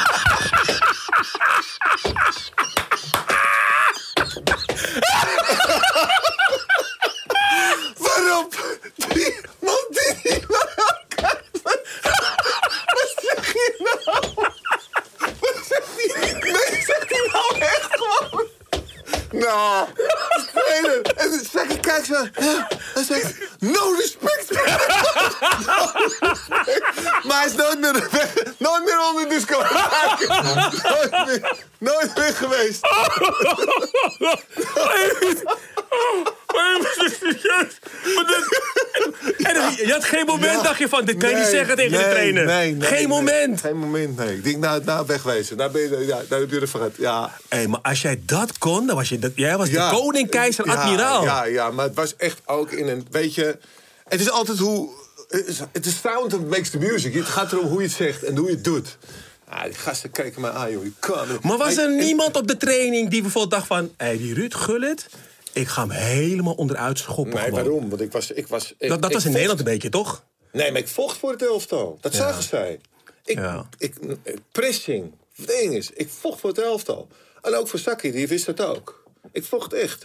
Speaker 3: Waarop die Maldini bij elkaar... Wat zeg je nou? Wat zegt hij? Nee, zegt hij nou echt gewoon? Nou, trainer. En dan zeg ik, kijk zo. Ja, hij zegt, no respect. No respect. Maar hij is nooit meer onder de disco. Nooit meer geweest.
Speaker 2: Je had geen moment dacht je van, dit kan je niet zeggen tegen de trainer. Geen moment.
Speaker 3: Geen moment, nee. Ik denk, nou wegwezen. Nou ben je, nou heb je er vergat. Ja.
Speaker 2: Hey, maar als jij dat kon, dan was jij was de koning, keizer, admiraal.
Speaker 3: Ja, maar het was echt ook in een, weet je... Het is altijd hoe... Het is sound that makes the music. Het gaat erom hoe je het zegt en hoe je het doet. Die gasten keken mij aan, joh.
Speaker 2: Maar was er niemand op de training die bijvoorbeeld dacht van... die Ruud Gullit, ik ga hem helemaal onderuit schoppen.
Speaker 3: Nee,
Speaker 2: gewoon.
Speaker 3: waarom? Want
Speaker 2: dat was in Nederland een beetje, toch?
Speaker 3: Nee, maar ik vocht voor het elftal. Dat zagen zij. Pressing. Het ding is, ik vocht voor het elftal. En ook voor Saki, die wist dat ook. Ik vocht echt.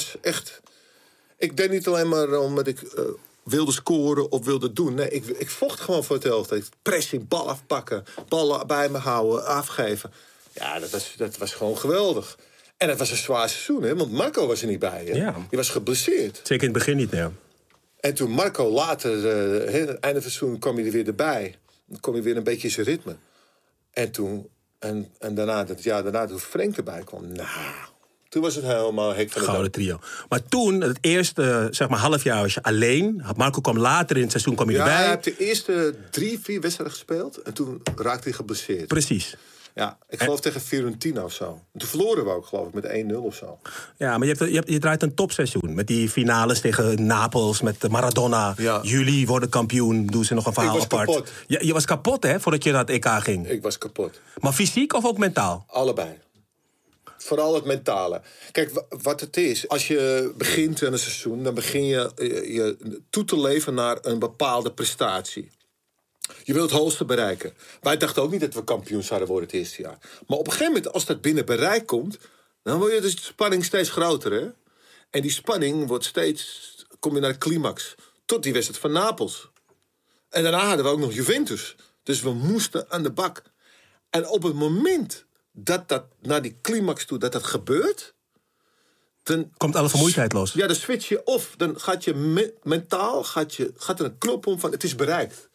Speaker 3: Ik deed niet alleen maar omdat ik wilde scoren of wilde doen. Nee, ik vocht gewoon voor het elftal. Pressing, bal afpakken, ballen bij me houden, afgeven. Ja, dat was gewoon geweldig. En het was een zwaar seizoen, hè? Want Marco was er niet bij. Hè? Ja. Die was geblesseerd.
Speaker 2: Zeker in het begin niet, nee.
Speaker 3: En toen Marco later, het einde van het seizoen, kwam hij er weer erbij. Dan kwam hij weer een beetje in zijn ritme. En toen, en daarna toen Frank erbij kwam, toen was het helemaal hek van de
Speaker 2: gouden trio. Maar toen, het eerste halfjaar was je alleen. Marco kwam later in het seizoen erbij.
Speaker 3: Hij heeft de eerste 3-4 wedstrijden gespeeld. En toen raakte hij geblesseerd.
Speaker 2: Precies.
Speaker 3: Ja, ik geloof tegen Fiorentina of zo. En toen verloren we ook, geloof ik, met 1-0 of zo.
Speaker 2: Ja, maar je draait een topseizoen. Met die finales tegen Napels, met Maradona. Ja. Jullie worden kampioen, doen ze nog een verhaal apart.
Speaker 3: Kapot.
Speaker 2: Je was kapot, hè, voordat je naar het EK ging?
Speaker 3: Ik was kapot.
Speaker 2: Maar fysiek of ook mentaal?
Speaker 3: Allebei. Vooral het mentale. Kijk, wat het is, als je begint aan een seizoen... dan begin je toe te leven naar een bepaalde prestatie. Je wilt het hoogste bereiken. Wij dachten ook niet dat we kampioen zouden worden het eerste jaar. Maar op een gegeven moment, als dat binnen bereik komt... dan wordt de spanning steeds groter, hè? En die spanning wordt steeds... kom je naar de climax. Tot die wedstrijd van Napels. En daarna hadden we ook nog Juventus. Dus we moesten aan de bak. En op het moment dat naar die climax toe, dat gebeurt... dan
Speaker 2: komt alle vermoeidheid los.
Speaker 3: Ja, dan switch je of. Dan gaat je mentaal gaat er een knop om van het is bereikt.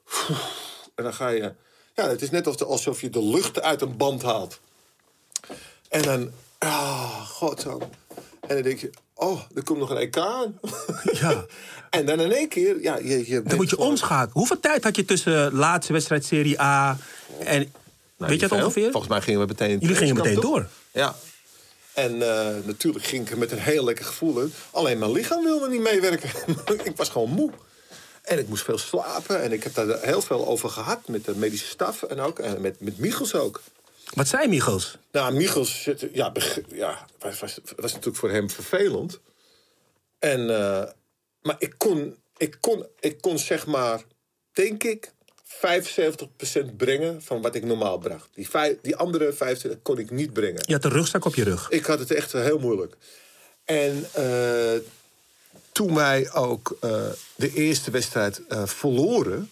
Speaker 3: En dan ga je... Ja, het is net alsof je de lucht uit een band haalt. En dan... godzo. En dan denk je... er komt nog een EK aan.
Speaker 2: Ja.
Speaker 3: En dan in één keer... Ja,
Speaker 2: dan moet je omschakelen. Hoeveel tijd had je tussen laatste wedstrijd Serie A en... weet je dat ongeveer?
Speaker 3: Volgens mij gingen we meteen...
Speaker 2: Jullie gingen meteen door.
Speaker 3: Ja. En natuurlijk ging ik met een heel lekker gevoel in. Alleen mijn lichaam wilde niet meewerken. Ik was gewoon moe. En ik moest veel slapen. En ik heb daar heel veel over gehad met de medische staf. En ook met Michels ook.
Speaker 2: Wat zei Michels?
Speaker 3: Nou, Michels was natuurlijk voor hem vervelend. En, maar ik kon zeg maar, denk ik... 75% brengen van wat ik normaal bracht. Die andere 25% kon ik niet brengen.
Speaker 2: Je had een rugzak op je rug.
Speaker 3: Ik had het echt heel moeilijk. En toen wij ook de eerste wedstrijd verloren...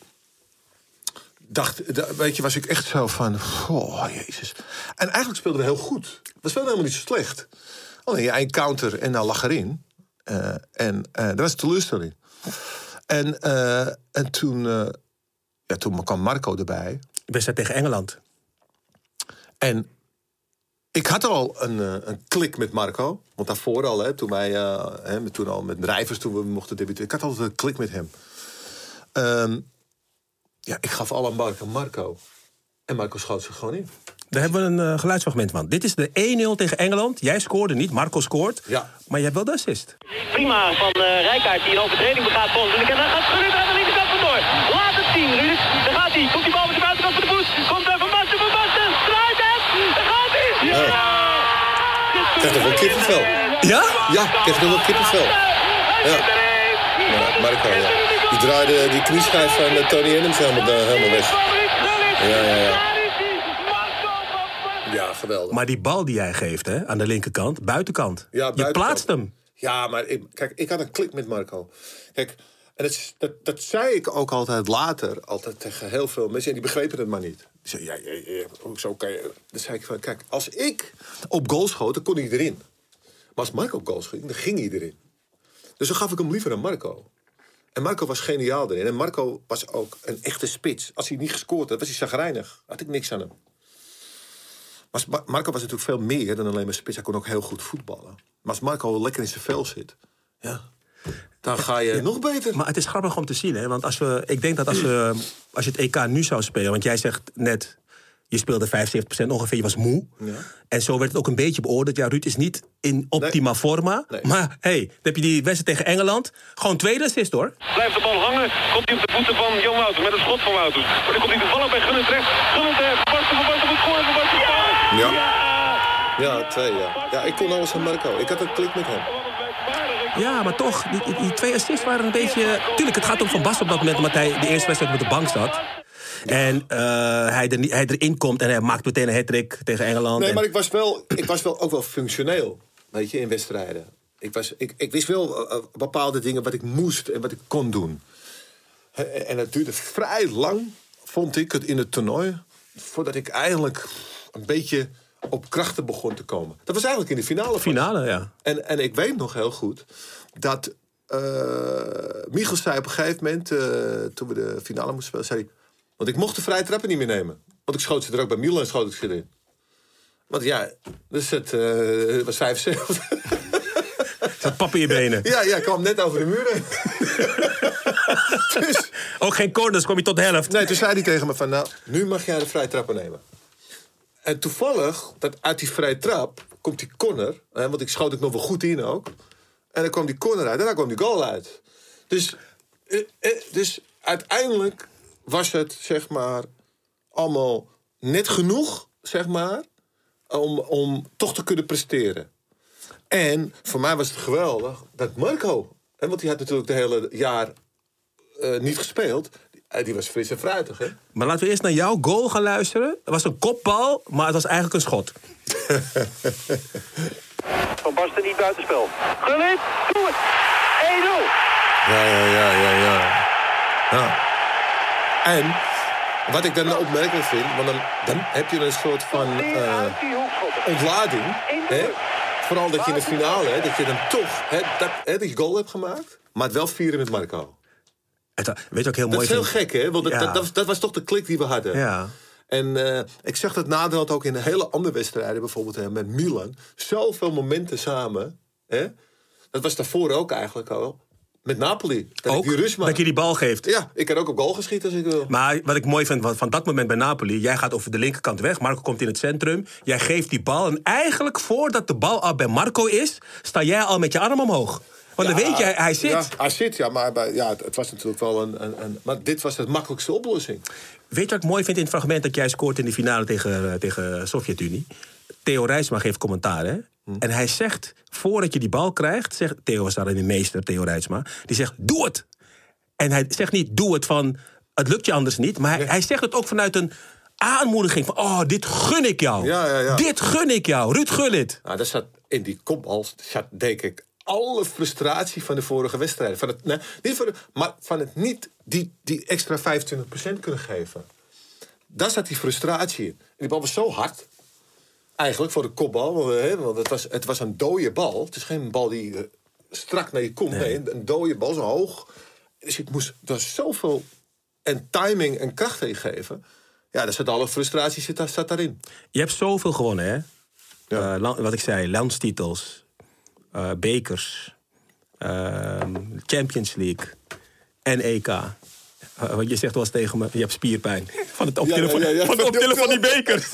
Speaker 3: was ik echt zo van... Oh, jezus. En eigenlijk speelden we heel goed. We speelden helemaal niet zo slecht. Alleen een counter en dan lag erin. Dat was teleurstelling. En toen... toen kwam Marco erbij.
Speaker 2: Wedstrijd tegen Engeland.
Speaker 3: En ik had al een klik met Marco. Want daarvoor al, hè, toen wij met Rijvers, toen we mochten debuteren. Ik had altijd een klik met hem. Ik gaf alle aan Marco. En Marco schoot zich gewoon in.
Speaker 2: Daar hebben we een geluidsfragment van. Dit is de 1-0 tegen Engeland. Jij scoorde niet, Marco scoort. Ja. Maar je hebt wel de assist.
Speaker 1: Prima van Rijkaard die een overtreding begaat volgens. En dan gaat Gullit aan de linkerkant vandoor. Laat het zien, Ruud. Daar gaat hij. Komt die bal met de buitenkant van de voet. Komt er Van Basten. Sluit het. Daar gaat hij. Ja!
Speaker 3: Ik krijg toch wel kippenvel.
Speaker 2: Ja?
Speaker 3: Ja, ik krijg toch wel kippenvel. Ja. Marco, ja. Die draaide die knieschijf van Tony Adams helemaal weg. Ja. Ja, geweldig.
Speaker 2: Maar die bal die jij geeft, hè, aan de linkerkant, buitenkant. Ja, buitenkant. Je plaatst hem.
Speaker 3: Ja, maar ik had een klik met Marco. Kijk, en dat zei ik ook altijd later, altijd tegen heel veel mensen. En die begrepen het maar niet. Die zeiden, zo kan je... Dan zei ik van, kijk, als ik op goal schoot, dan kon hij erin. Maar als Marco op goal schoot, dan ging hij erin. Dus dan gaf ik hem liever aan Marco. En Marco was geniaal erin. En Marco was ook een echte spits. Als hij niet gescoord had, was hij chagrijnig. Had ik niks aan hem. Maar Marco was natuurlijk veel meer dan alleen maar spits. Hij kon ook heel goed voetballen. Maar als Marco lekker in zijn vel zit... Ja. dan ga je nog beter.
Speaker 2: Maar het is grappig om te zien, hè? Want ik denk dat als je het EK nu zou spelen... want jij zegt net, je speelde 75% ongeveer, je was moe. Ja. En zo werd het ook een beetje beoordeeld. Ja, Ruud is niet in optima forma. Nee. Maar dan heb je die wedstrijd tegen Engeland. Gewoon tweede assist, hoor.
Speaker 1: Blijft de bal hangen, komt hij op de voeten van Jan Wouters met een schot van Wouters. Maar dan komt hij toevallig bij Gullit terecht. Gullit Van Basten moet scoren, Van Basten.
Speaker 3: Ja, 2, ja. Ja, ik kon alles aan Marco. Ik had een klik met hem.
Speaker 2: Ja, maar toch, die 2 assists waren een beetje... Tuurlijk, het gaat om Van Basten op dat moment, omdat hij de eerste wedstrijd op de bank zat. En hij erin komt en hij maakt meteen een hat-trick tegen Engeland.
Speaker 3: Nee, maar ik was wel ook wel functioneel, weet je, in wedstrijden. Ik wist wel bepaalde dingen wat ik moest en wat ik kon doen. En het duurde vrij lang, vond ik, het in het toernooi... voordat ik eigenlijk een beetje op krachten begon te komen. Dat was eigenlijk in de finale.
Speaker 2: Ja.
Speaker 3: En ik weet nog heel goed dat Michel zei op een gegeven moment... toen we de finale moesten spelen, zei hij... Want ik mocht de vrije trappen niet meer nemen. Want ik schoot ze er ook bij Milan en schoot ik ze erin. Want ja, dus het was 75.
Speaker 2: Zat pap in je benen.
Speaker 3: Ja, ik kwam net over de muur heen. Dus,
Speaker 2: ook geen corners, kwam je tot de helft.
Speaker 3: Nee, toen zei hij tegen me van... nou, nu mag jij de vrije trappen nemen. En toevallig, dat uit die vrije trap komt die corner... want ik schoot ik nog wel goed in ook... en dan kwam die corner uit en dan kwam die goal uit. Dus uiteindelijk... was het, zeg maar, allemaal net genoeg, zeg maar... om toch te kunnen presteren. En voor mij was het geweldig dat Marco... want die had natuurlijk de hele jaar niet gespeeld... die was fris en fruitig, hè?
Speaker 2: Maar laten we eerst naar jouw goal gaan luisteren. Het was een kopbal, maar het was eigenlijk een schot.
Speaker 1: Van Basten niet buitenspel. Gullit, doe het! 1-0!
Speaker 3: Ja. En wat ik dan opmerkelijk vind... want dan heb je een soort van ontlading. Hè? Vooral dat je in de finale, hè, dat je dan toch dat je goal hebt gemaakt... maar het wel vieren met Marco.
Speaker 2: Weet je ook heel mooi.
Speaker 3: Dat is heel gek, hè? Want dat was toch de klik die we hadden.
Speaker 2: Ja.
Speaker 3: En ik zag dat naderhand ook in hele andere wedstrijden... bijvoorbeeld met Milan. Zoveel momenten samen. Hè? Dat was daarvoor ook eigenlijk al... Met Napoli.
Speaker 2: Dat je die bal geeft.
Speaker 3: Ja, ik kan ook op goal geschieten als ik wil.
Speaker 2: Maar wat ik mooi vind van dat moment bij Napoli... jij gaat over de linkerkant weg, Marco komt in het centrum... jij geeft die bal en eigenlijk voordat de bal al bij Marco is... sta jij al met je arm omhoog. Want dan weet je, hij zit.
Speaker 3: Ja, hij zit, ja, maar het was natuurlijk wel een... Maar dit was de makkelijkste oplossing.
Speaker 2: Weet je wat ik mooi vind in het fragment dat jij scoort in de finale tegen Sovjet-Unie? Theo Reitsma geeft commentaar, hè? En hij zegt, voordat je die bal krijgt... Theo was daarin de meester, Theo Reitsma... die zegt, doe het! En hij zegt niet, doe het van... het lukt je anders niet, maar hij zegt het ook vanuit een aanmoediging... van, oh, dit gun ik jou.
Speaker 3: Ja.
Speaker 2: Dit gun ik jou, Ruud Gullit.
Speaker 3: Nou, dat zat in die kopbal, denk ik... alle frustratie van de vorige wedstrijden. Maar van het niet die extra 25% kunnen geven. Daar zat die frustratie in. En die bal was zo hard... eigenlijk voor de kopbal, want het was een dode bal. Het is geen bal die strak naar je komt. Nee, een dode bal, zo hoog. Dus ik moest er zoveel timing en kracht in geven. Ja, daar zat alle frustratie zat daarin.
Speaker 2: Je hebt zoveel gewonnen, hè? Ja. Wat ik zei, landstitels, bekers, Champions League en EK. Want je zegt wel eens tegen me, je hebt spierpijn. Van het optillen van die bekers.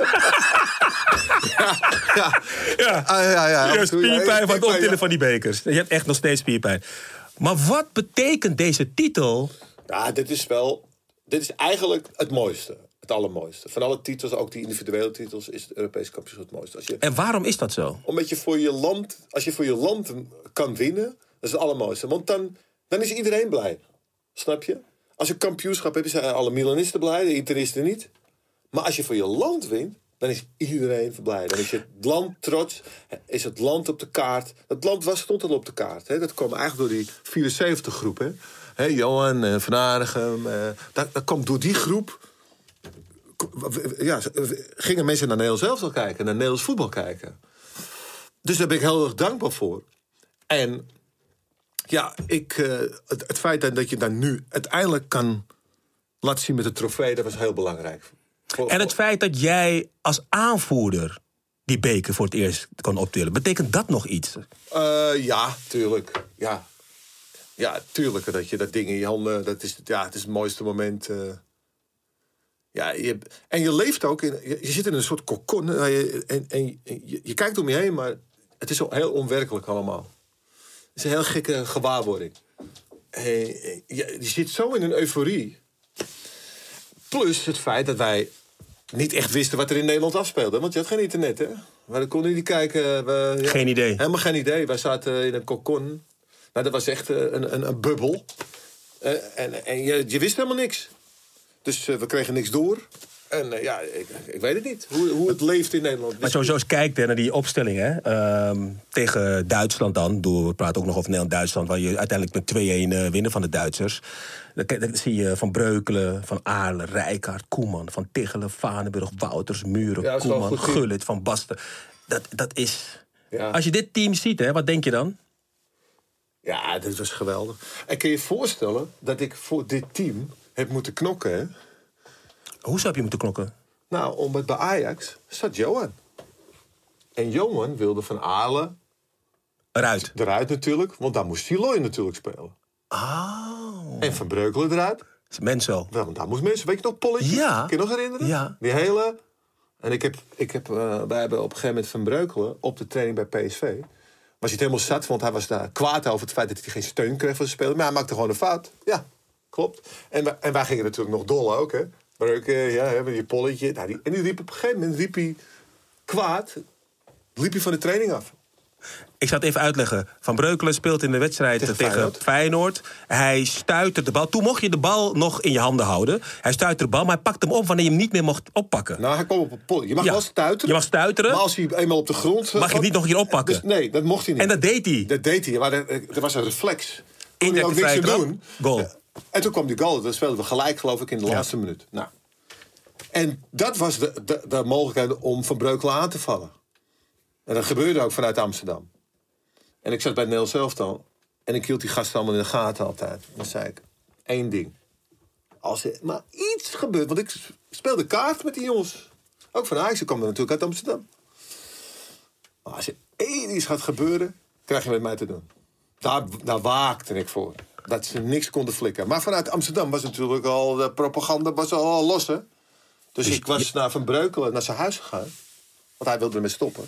Speaker 2: Je hebt spierpijn van het optillen van die bekers. Je hebt echt nog steeds spierpijn. Maar wat betekent deze titel?
Speaker 3: Ja, dit is eigenlijk het mooiste. Het allermooiste. Van alle titels, ook die individuele titels, is het Europese kampioenschap het mooiste.
Speaker 2: En waarom is dat zo?
Speaker 3: Omdat je als je voor je land kan winnen, dat is het allermooiste. Want dan is iedereen blij. Snap je? Als je kampioenschap hebt, zijn alle Milanisten blij, de Interisten niet. Maar als je voor je land wint, dan is iedereen blij. Dan is je het land trots, is het land op de kaart. Het land stond al op de kaart. Hè? Dat kwam eigenlijk door die 74-groep. Johan, Van Aardigem. Dat kwam door die groep. Ja, gingen mensen naar Nederlands elftal kijken, naar Nederlands voetbal kijken. Dus daar ben ik heel erg dankbaar voor. En ja, het feit dat je dan nu uiteindelijk kan laten zien met de trofee, dat was heel belangrijk.
Speaker 2: En het feit dat jij als aanvoerder die beker voor het eerst kan optillen, betekent dat nog iets?
Speaker 3: Ja, tuurlijk. Ja. Ja, tuurlijk, dat je dat ding in je handen... het is het mooiste moment. En je leeft ook... Je zit in een soort kokon. En je kijkt om je heen, maar het is heel onwerkelijk allemaal. Het is een heel gekke gewaarwording. Je zit zo in een euforie. Plus het feit dat wij niet echt wisten wat er in Nederland afspeelde. Want je had geen internet, hè? We konden niet kijken.
Speaker 2: Geen idee.
Speaker 3: Helemaal geen idee. Wij zaten in een kokon. Nou, dat was echt een bubbel. En je wist helemaal niks. Dus we kregen niks door. En ik weet het niet. Hoe het leeft in Nederland.
Speaker 2: Maar sowieso eens kijkt naar die opstelling, hè. Tegen Duitsland dan. We praten ook nog over Nederland-Duitsland. Waar je uiteindelijk met 2-1 winnen van de Duitsers. Dan zie je Van Breukelen, Van Aarle, Rijkaard, Koeman. Van Tichelen, Vaneburg, Wouters, Muren, Koeman, Gullit, Van Basten. Dat is... Ja. Als je dit team ziet, hè, wat denk je dan?
Speaker 3: Ja, dat was geweldig. En kun je je voorstellen dat ik voor dit team heb moeten knokken, hè?
Speaker 2: Hoezo heb je moeten knokken?
Speaker 3: Nou, omdat bij Ajax zat Johan. En Johan wilde Van Aarle... Eruit natuurlijk, want daar moest Siloy natuurlijk spelen.
Speaker 2: Oh.
Speaker 3: En Van Breukelen eruit.
Speaker 2: Menzo.
Speaker 3: Ja, want daar moest mensen... Weet je nog, Polletje?
Speaker 2: Ja.
Speaker 3: Kun je nog herinneren?
Speaker 2: Ja.
Speaker 3: Die hele... En wij hebben op een gegeven moment Van Breukelen op de training bij PSV... was hij het helemaal zat, want hij was daar kwaad over het feit dat hij geen steun kreeg van zijn speler. Maar hij maakte gewoon een fout. Ja, klopt. En wij gingen natuurlijk nog dol ook, hè. Breuken, met die Polletje. Nou, en die riep op een gegeven moment kwaad. Liep hij van de training af.
Speaker 2: Ik zal het even uitleggen. Van Breukelen speelt in de wedstrijd tegen Feyenoord. Hij stuitert de bal. Toen mocht je de bal nog in je handen houden. Hij stuitert de bal, maar hij pakt hem op wanneer je hem niet meer mocht oppakken.
Speaker 3: Nou, hij kwam op een Polletje. Je mag wel stuiteren.
Speaker 2: Je mag stuiteren.
Speaker 3: Maar als hij eenmaal op de grond...
Speaker 2: mag je het niet nog een keer oppakken.
Speaker 3: Dus, nee, dat mocht hij niet.
Speaker 2: En dat deed hij.
Speaker 3: Dat deed hij, maar er was een reflex. Kon hij ook
Speaker 2: niks
Speaker 3: aan doen.
Speaker 2: Goal.
Speaker 3: En toen kwam die goal. Dat speelden we gelijk, geloof ik, in de laatste minuut. Nou. En dat was de mogelijkheid om Van Breukelen aan te vallen. En dat gebeurde ook vanuit Amsterdam. En ik zat bij het Nederlands elftal. En ik hield die gasten allemaal in de gaten altijd. En dan zei ik, 1 ding. Als er maar iets gebeurt... Want ik speelde kaart met die jongens. Ook van Ajax, ik kwam er natuurlijk uit Amsterdam. Maar als er één iets gaat gebeuren... krijg je met mij te doen. Daar waakte ik voor. Dat ze niks konden flikken. Maar vanuit Amsterdam was natuurlijk al... de propaganda was al los, hè. Dus ik was naar Van Breukelen, naar zijn huis gegaan. Want hij wilde ermee stoppen.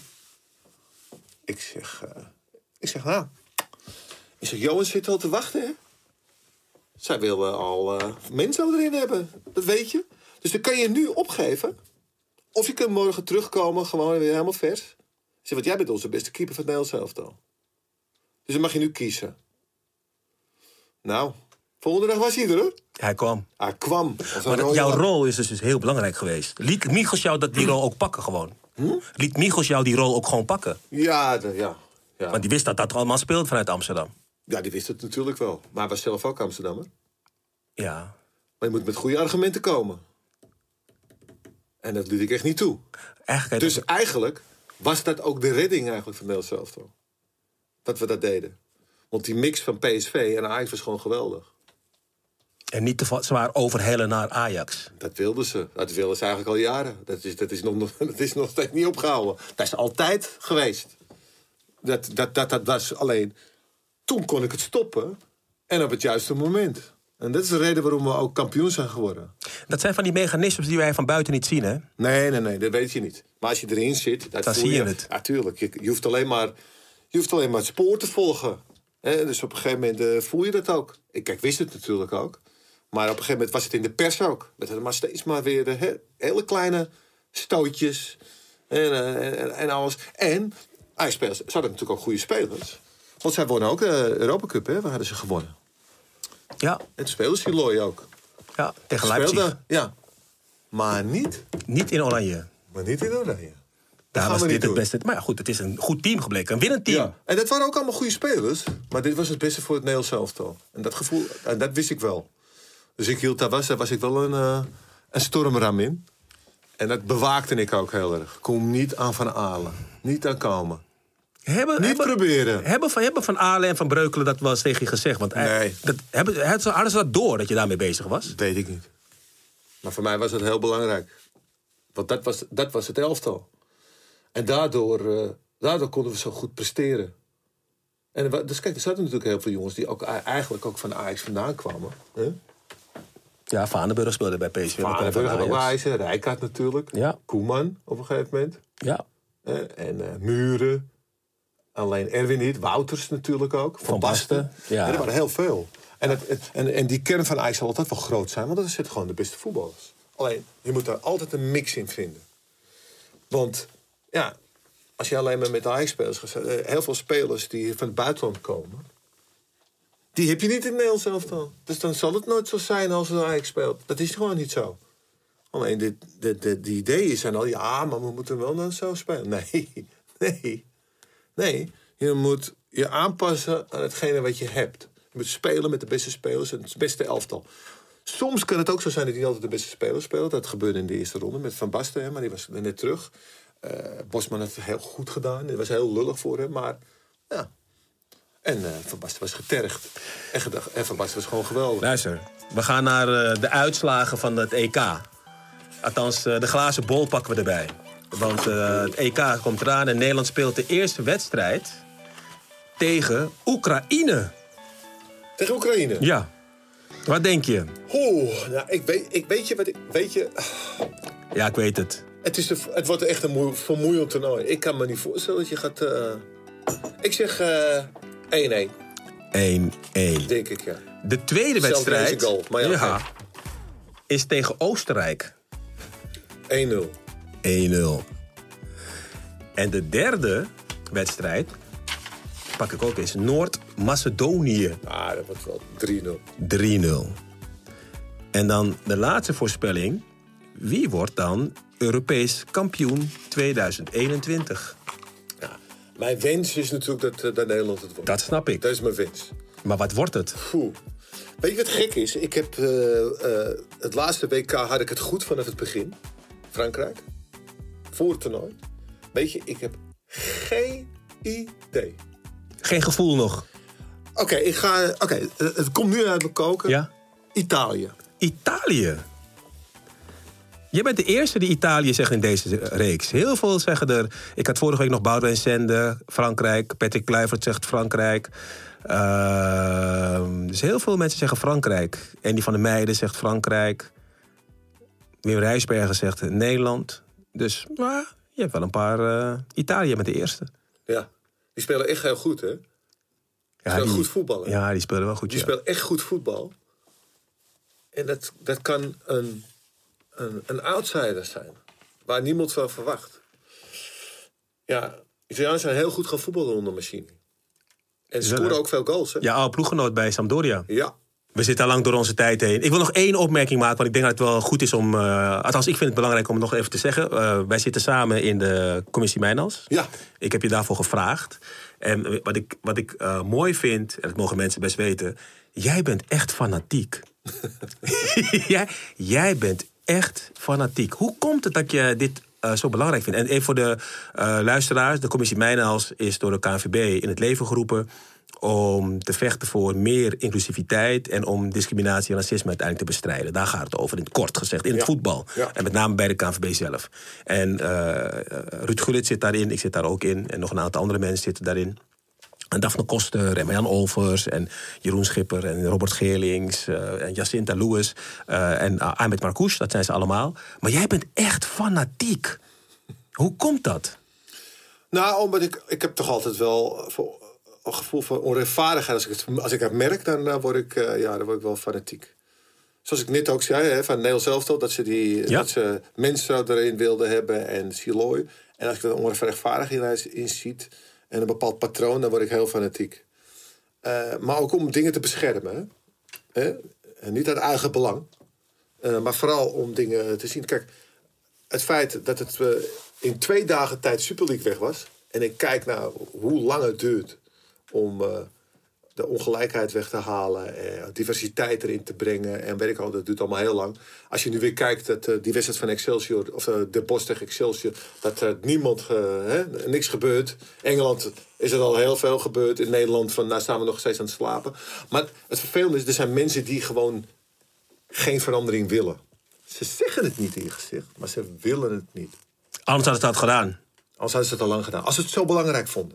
Speaker 3: Ik zeg, nou... Ik zeg, Johan zit al te wachten, hè? Zij willen al mensen erin hebben. Dat weet je. Dus dan kan je nu opgeven. Of je kunt morgen terugkomen, gewoon weer helemaal vers. Ik zeg, want jij bent onze beste keeper van het Nederlands elftal. Dus dan mag je nu kiezen. Nou, volgende dag was hij er, hoor.
Speaker 2: Hij kwam.
Speaker 3: Hij kwam.
Speaker 2: Maar jouw rol is dus heel belangrijk geweest. Liet Michels jou die rol ook pakken gewoon? Liet Michels jou die rol ook gewoon pakken?
Speaker 3: Ja.
Speaker 2: Want die wist dat dat allemaal speelt vanuit Amsterdam.
Speaker 3: Ja, die wist het natuurlijk wel. Maar hij was zelf ook Amsterdammer.
Speaker 2: Ja.
Speaker 3: Maar je moet met goede argumenten komen. En dat liet ik echt niet toe. Dus eigenlijk was dat ook de redding eigenlijk van Nederland zelf. Dat we dat deden. Want die mix van PSV en Ajax was gewoon geweldig.
Speaker 2: En niet te zwaar overhellen naar Ajax.
Speaker 3: Dat wilden ze. Dat wilden ze eigenlijk al jaren. Dat is nog steeds niet opgehouden. Dat is altijd geweest. Dat was alleen... Toen kon ik het stoppen. En op het juiste moment. En dat is de reden waarom we ook kampioen zijn geworden.
Speaker 2: Dat zijn van die mechanismes die wij van buiten niet zien, hè?
Speaker 3: Nee, dat weet je niet. Maar als je erin zit...
Speaker 2: Dan zie je het.
Speaker 3: Ja, tuurlijk. Je hoeft alleen maar het spoor te volgen. Dus op een gegeven moment voel je dat ook. Ik wist het natuurlijk ook. Maar op een gegeven moment was het in de pers ook. Met het maar steeds maar weer de hele kleine stootjes. En alles. En ze hadden natuurlijk ook goede spelers. Want zij wonnen ook de Europa Cup, hè? Waar hadden ze gewonnen.
Speaker 2: Ja.
Speaker 3: En toen speelde Siloy ook.
Speaker 2: Ja, tegen Leipzig.
Speaker 3: Ja. Maar niet.
Speaker 2: Niet in Oranje.
Speaker 3: Maar niet in Oranje.
Speaker 2: Daar was dit het beste. Maar ja, goed, het is een goed team gebleken. Een winnend team.
Speaker 3: Ja. En dat waren ook allemaal goede spelers. Maar dit was het beste voor het Nederlands elftal. En dat gevoel, en dat wist ik wel. Dus ik hield, daar was ik wel een stormram in. En dat bewaakte ik ook heel erg. Kom niet aan Van Aarle. Niet aan komen. Proberen.
Speaker 2: Hebben Van Aarle en Van Breukelen dat wel eens tegen je gezegd? Want
Speaker 3: nee.
Speaker 2: Hadden ze dat door dat je daarmee bezig was?
Speaker 3: Dat weet ik niet. Maar voor mij was het heel belangrijk. Want dat was het elftal. En daardoor konden we zo goed presteren. En dus kijk, er zaten natuurlijk heel veel jongens die ook eigenlijk ook van Ajax vandaan kwamen. Hè?
Speaker 2: Ja, Vaneburg speelde bij PSV.
Speaker 3: Vaneburg, Ajax, Rijkaard natuurlijk.
Speaker 2: Ja.
Speaker 3: Koeman op een gegeven moment.
Speaker 2: Ja.
Speaker 3: En Muren. Alleen Erwin niet. Wouters natuurlijk ook. Van Basten.
Speaker 2: Ja.
Speaker 3: En er waren heel veel. En die kern van Ajax zal altijd wel groot zijn. Want dat zitten gewoon de beste voetballers. Alleen, je moet daar altijd een mix in vinden. Want, ja, als je alleen maar met Ajax-spelers gaat... heel veel spelers die van het buitenland komen... die heb je niet in Nederland zelf dan. Dus dan zal het nooit zo zijn als een Ajax speelt. Dat is gewoon niet zo. Alleen, die ideeën zijn al... ja, maar we moeten wel dan zo spelen. Nee, je moet je aanpassen aan hetgene wat je hebt. Je moet spelen met de beste spelers en het beste elftal. Soms kan het ook zo zijn dat hij niet altijd de beste spelers speelt. Dat gebeurde in de eerste ronde met Van Basten, maar die was net terug. Bosman had het heel goed gedaan. Dat was heel lullig voor hem, maar ja. En Van Basten was getergd. En Van Basten was gewoon geweldig.
Speaker 2: Luister, we gaan naar de uitslagen van het EK. Althans, de glazen bol pakken we erbij. Want het EK komt eraan en Nederland speelt de eerste wedstrijd tegen Oekraïne.
Speaker 3: Tegen Oekraïne?
Speaker 2: Ja. Wat denk je?
Speaker 3: Nou, weet je...
Speaker 2: Ja, ik weet het.
Speaker 3: Het wordt echt een vermoeiend toernooi. Ik kan me niet voorstellen dat je gaat... Ik zeg 1-1.
Speaker 2: 1-1.
Speaker 3: Denk ik, ja.
Speaker 2: De tweede wedstrijd
Speaker 3: goal, maar ja,
Speaker 2: is tegen Oostenrijk.
Speaker 3: 1-0.
Speaker 2: 1-0. En de derde wedstrijd, pak ik ook eens, Noord-Macedonië.
Speaker 3: Ah, dat wordt wel
Speaker 2: 3-0. En dan de laatste voorspelling. Wie wordt dan Europees kampioen 2021?
Speaker 3: Ja, mijn wens is natuurlijk dat Nederland het wordt.
Speaker 2: Dat snap ik.
Speaker 3: Dat is mijn wens.
Speaker 2: Maar wat wordt het?
Speaker 3: Weet je wat gek is? Ik heb het laatste WK had ik het goed vanaf het begin. Frankrijk. Voor het toernooi. Weet je, ik heb geen idee.
Speaker 2: Geen gevoel nog?
Speaker 3: Oké, het komt nu uit mijn koken.
Speaker 2: Ja?
Speaker 3: Italië.
Speaker 2: Italië? Je bent de eerste die Italië zegt in deze reeks. Heel veel zeggen er... Ik had vorige week nog Boudewijn Sende, Frankrijk. Patrick Kluivert zegt Frankrijk. Dus heel veel mensen zeggen Frankrijk. Andy van der Meijden zegt Frankrijk. Wim Rijsbergen zegt Nederland. Dus maar, je hebt wel een paar... Italië met de eerste.
Speaker 3: Ja, die spelen echt heel goed, hè? Die spelen goed voetballen.
Speaker 2: Ja, die spelen wel goed,
Speaker 3: Die spelen echt goed voetbal. En dat kan een outsider zijn. Waar niemand van verwacht. Ja, Italianen zijn heel goed gaan voetballen onder Machine. En ze scoren ook veel goals, hè?
Speaker 2: Ja, oude ploeggenoot bij Sampdoria.
Speaker 3: Ja.
Speaker 2: We zitten al lang door onze tijd heen. Ik wil nog 1 opmerking maken, want ik denk dat het wel goed is om... althans, ik vind het belangrijk om het nog even te zeggen. Wij zitten samen in de commissie Mijnals.
Speaker 3: Ja.
Speaker 2: Ik heb je daarvoor gevraagd. En wat ik mooi vind, en dat mogen mensen best weten... Jij bent echt fanatiek. jij bent echt fanatiek. Hoe komt het dat je dit zo belangrijk vindt? En even voor de luisteraars, de commissie Mijnals is door de KNVB in het leven geroepen... om te vechten voor meer inclusiviteit... en om discriminatie en racisme uiteindelijk te bestrijden. Daar gaat het over, in het kort gezegd, in het voetbal. Ja. En met name bij de KNVB zelf. En Ruud Gullit zit daarin, ik zit daar ook in... en nog een aantal andere mensen zitten daarin. En Daphne Koster en Marjan Olvers en Jeroen Schipper en Robert Geerlings... en Jacinta Lewis en Ahmed Marcouch, dat zijn ze allemaal. Maar jij bent echt fanatiek. Hoe komt dat?
Speaker 3: Nou, omdat ik heb toch altijd wel... een gevoel van onrechtvaardigheid. Als ik het merk, dan word ik wel fanatiek. Zoals ik net ook zei, hè, van Nederland zelf dat ze mensen erin wilden hebben en Siloy. En als ik er onrechtvaardigheid in ziet en een bepaald patroon, dan word ik heel fanatiek. Maar ook om dingen te beschermen. Hè? En niet uit eigen belang. Maar vooral om dingen te zien. Kijk, het feit dat het in 2 dagen tijd Super League weg was. En ik kijk naar hoe lang het duurt om de ongelijkheid weg te halen, diversiteit erin te brengen en weet ik al, dat duurt allemaal heel lang. Als je nu weer kijkt dat die wedstrijd van Excelsior, of de Bosch tegen Excelsior, dat er niks gebeurt. Engeland is er al heel veel gebeurd. In Nederland staan we nog steeds aan het slapen. Maar het vervelende is, er zijn mensen die gewoon geen verandering willen. Ze zeggen het niet in je gezicht, maar ze willen het niet.
Speaker 2: Anders hadden ze dat gedaan.
Speaker 3: Anders hadden ze het al lang gedaan. Als ze het zo belangrijk vonden.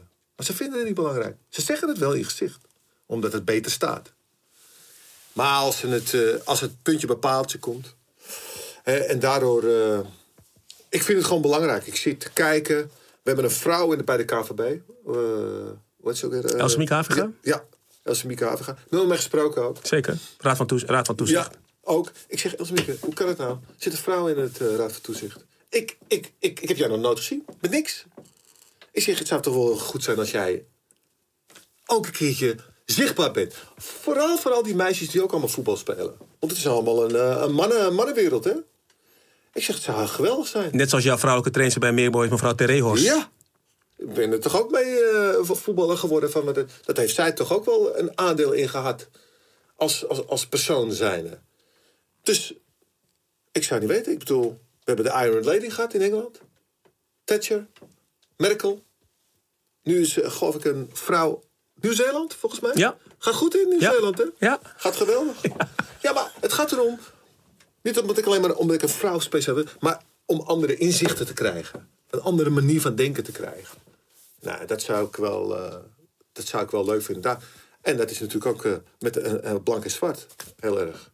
Speaker 3: Maar ze vinden het niet belangrijk. Ze zeggen het wel in je gezicht. Omdat het beter staat. Maar als het puntje bij paaltje komt. En daardoor... ik vind het gewoon belangrijk. Ik zit te kijken. We hebben een vrouw bij de KVB. Wat is ook weer?
Speaker 2: Else Mieke Haviga?
Speaker 3: Ja, Else Mieke Haviga. Nooit mee gesproken ook.
Speaker 2: Zeker. Raad van Toezicht.
Speaker 3: Ja, ook. Ik zeg, Else Mieke, hoe kan het nou? Zit een vrouw in het Raad van Toezicht? Ik heb jou nog nooit gezien. Met niks. Ik zeg, het zou toch wel goed zijn als jij ook een keertje zichtbaar bent. Vooral voor al die meisjes die ook allemaal voetbal spelen. Want het is allemaal een mannenwereld, hè? Ik zeg, het zou geweldig zijn.
Speaker 2: Net zoals jouw vrouwelijke trainer bij Meerboys, mevrouw Terrehorst.
Speaker 3: Ja. Ik ben er toch ook mee voetballer geworden. Dat heeft zij toch ook wel een aandeel in gehad. Als persoon zijnde. Dus, ik zou niet weten. Ik bedoel, we hebben de Iron Lady gehad in Engeland. Thatcher. Merkel. Nu is, geloof ik, een vrouw... Nieuw-Zeeland, volgens mij?
Speaker 2: Ja.
Speaker 3: Gaat goed in Nieuw-Zeeland, hè?
Speaker 2: Ja.
Speaker 3: Gaat geweldig. Ja, maar het gaat erom... Niet omdat ik een vrouw speciaal ben... maar om andere inzichten te krijgen. Een andere manier van denken te krijgen. Nou, dat zou ik wel leuk vinden. En dat is natuurlijk ook met blank en zwart. Heel erg.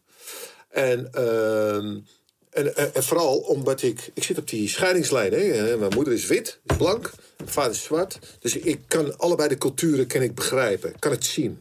Speaker 3: En vooral omdat ik zit op die scheidingslijn. Hè? Mijn moeder is wit, is blank. Mijn vader is zwart. Dus ik kan allebei de culturen begrijpen. Ik kan het zien.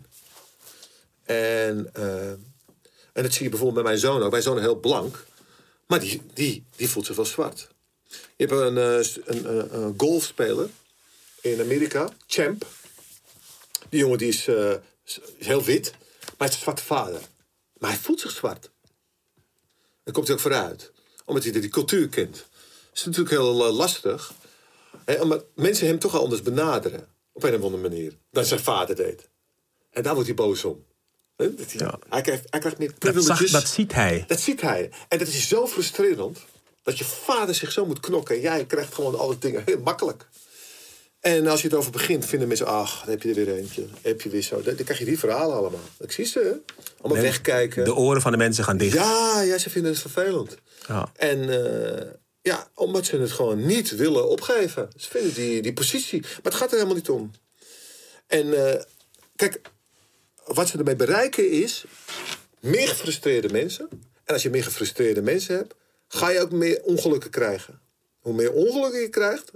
Speaker 3: En dat zie je bijvoorbeeld bij mijn zoon ook. Mijn zoon is heel blank. Maar die voelt zich wel zwart. Je hebt een golfspeler in Amerika. Champ. Die jongen die is heel wit. Maar hij is een zwarte vader. Maar hij voelt zich zwart. Daar komt hij ook vooruit. Omdat hij die cultuur kent. Dat is natuurlijk heel lastig. Omdat mensen hem toch al anders benaderen. Op een of andere manier. Dan zijn vader deed. En daar wordt hij boos om.
Speaker 2: Ja.
Speaker 3: Hij krijgt meer privileges.
Speaker 2: Dat ziet hij.
Speaker 3: Dat ziet hij. En dat is zo frustrerend. Dat je vader zich zo moet knokken. En jij krijgt gewoon alle dingen heel makkelijk. En als je het over begint, vinden mensen... ach, dan heb je er weer eentje. Heb je weer zo. Dan krijg je die verhalen allemaal. Ik zie ze, hè? Allemaal wegkijken.
Speaker 2: De oren van de mensen gaan dicht.
Speaker 3: Ja, ze vinden het vervelend.
Speaker 2: Ja.
Speaker 3: En omdat ze het gewoon niet willen opgeven. Ze vinden die positie. Maar het gaat er helemaal niet om. En kijk, wat ze ermee bereiken is... meer gefrustreerde mensen. En als je meer gefrustreerde mensen hebt... ga je ook meer ongelukken krijgen. Hoe meer ongelukken je krijgt...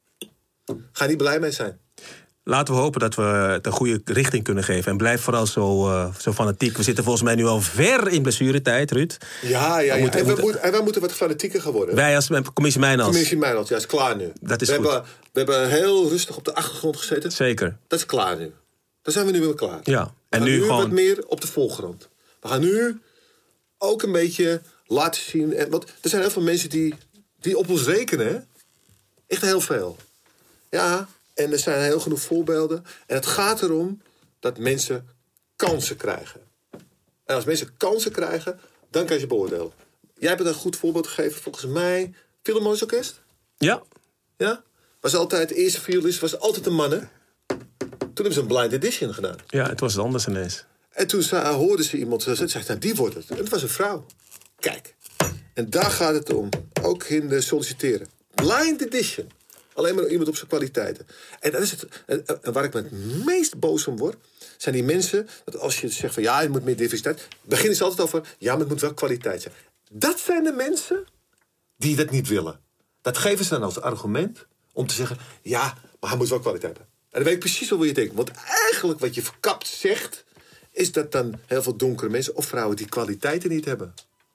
Speaker 3: ga je niet blij mee zijn.
Speaker 2: Laten we hopen dat we het een goede richting kunnen geven. En blijf vooral zo fanatiek. We zitten volgens mij nu al ver in blessuretijd, Ruud.
Speaker 3: Ja. En wij moeten wat fanatieker gaan worden.
Speaker 2: Wij als Commissie Mijnans.
Speaker 3: Commissie Mijnans, ja, is klaar nu.
Speaker 2: Dat is
Speaker 3: we
Speaker 2: goed.
Speaker 3: We hebben heel rustig op de achtergrond gezeten.
Speaker 2: Zeker.
Speaker 3: Dat is klaar nu. Daar zijn we nu weer klaar.
Speaker 2: Ja.
Speaker 3: En nu gewoon wat meer op de voorgrond. We gaan nu ook een beetje laten zien... Want er zijn heel veel mensen die op ons rekenen. Hè? Echt heel veel. Ja, en er zijn heel genoeg voorbeelden. En het gaat erom dat mensen kansen krijgen. En als mensen kansen krijgen, dan kan je ze beoordelen. Jij hebt een goed voorbeeld gegeven, volgens mij... Philharmonisch Orkest?
Speaker 2: Ja.
Speaker 3: Ja? Was altijd, de eerste violist was altijd een man, hè? Toen hebben ze een blind edition gedaan.
Speaker 2: Ja, het was anders ineens.
Speaker 3: En toen hoorden ze iemand zeggen, nou, die wordt het. En het was een vrouw. Kijk. En daar gaat het om. Ook in de solliciteren. Blind edition. Alleen maar iemand op zijn kwaliteiten. En dat is het. En waar ik me het meest boos om word... zijn die mensen, dat als je zegt van... ja, je moet meer diversiteit... beginnen ze altijd over... ja, maar het moet wel kwaliteit zijn. Dat zijn de mensen die dat niet willen. Dat geven ze dan als argument... om te zeggen, ja, maar hij moet wel kwaliteit hebben. En dan weet ik precies wel wat je denkt. Want eigenlijk wat je verkapt zegt... is dat dan heel veel donkere mensen... of vrouwen die kwaliteiten niet hebben.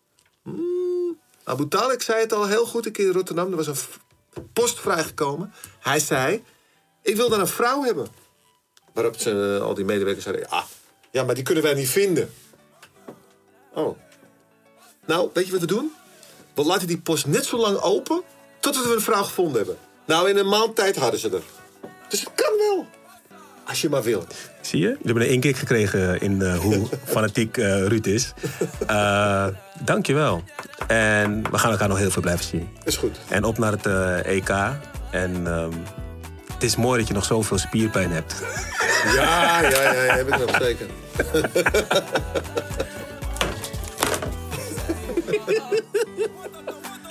Speaker 3: Abu Talib zei het al heel goed een keer in Rotterdam. Er was een post vrijgekomen. Hij zei, ik wil dan een vrouw hebben. Waarop al die medewerkers zeiden... ja, maar die kunnen wij niet vinden. Oh. Nou, weet je wat we doen? We laten die post net zo lang open... totdat we een vrouw gevonden hebben. Nou, in een maand tijd hadden ze er. Dus het kan wel. Als je maar wil.
Speaker 2: Zie je? Jullie hebben een inkijk gekregen in hoe fanatiek Ruud is. Dank je wel. En we gaan elkaar nog heel veel blijven zien.
Speaker 3: Is goed.
Speaker 2: En op naar het EK. En het is mooi dat je nog zoveel spierpijn hebt.
Speaker 3: Ja, heb ik nog zeker.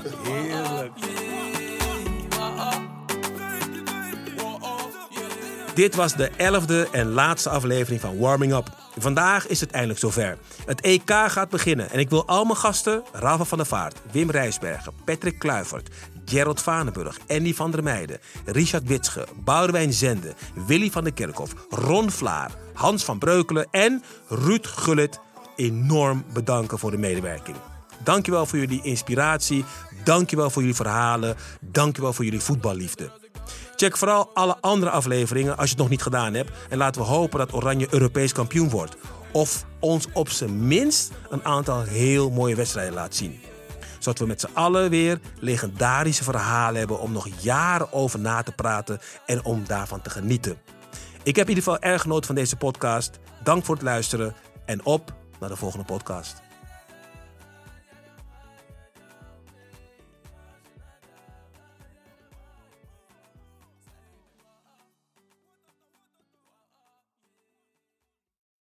Speaker 2: Heerlijk. Dit was de 11e en laatste aflevering van Warming Up. Vandaag is het eindelijk zover. Het EK gaat beginnen en ik wil al mijn gasten, Rafa van der Vaart, Wim Rijsbergen, Patrick Kluivert, Gerald Vanenburg, Andy van der Meijden, Richard Witsche, Boudewijn Zende, Willy van der Kerkhof, Ron Vlaar, Hans van Breukelen en Ruud Gullit enorm bedanken voor de medewerking. Dankjewel voor jullie inspiratie, dankjewel voor jullie verhalen, dankjewel voor jullie voetballiefde. Check vooral alle andere afleveringen als je het nog niet gedaan hebt. En laten we hopen dat Oranje Europees kampioen wordt. Of ons op zijn minst een aantal heel mooie wedstrijden laat zien. Zodat we met z'n allen weer legendarische verhalen hebben om nog jaren over na te praten en om daarvan te genieten. Ik heb in ieder geval erg genoten van deze podcast. Dank voor het luisteren en op naar de volgende podcast.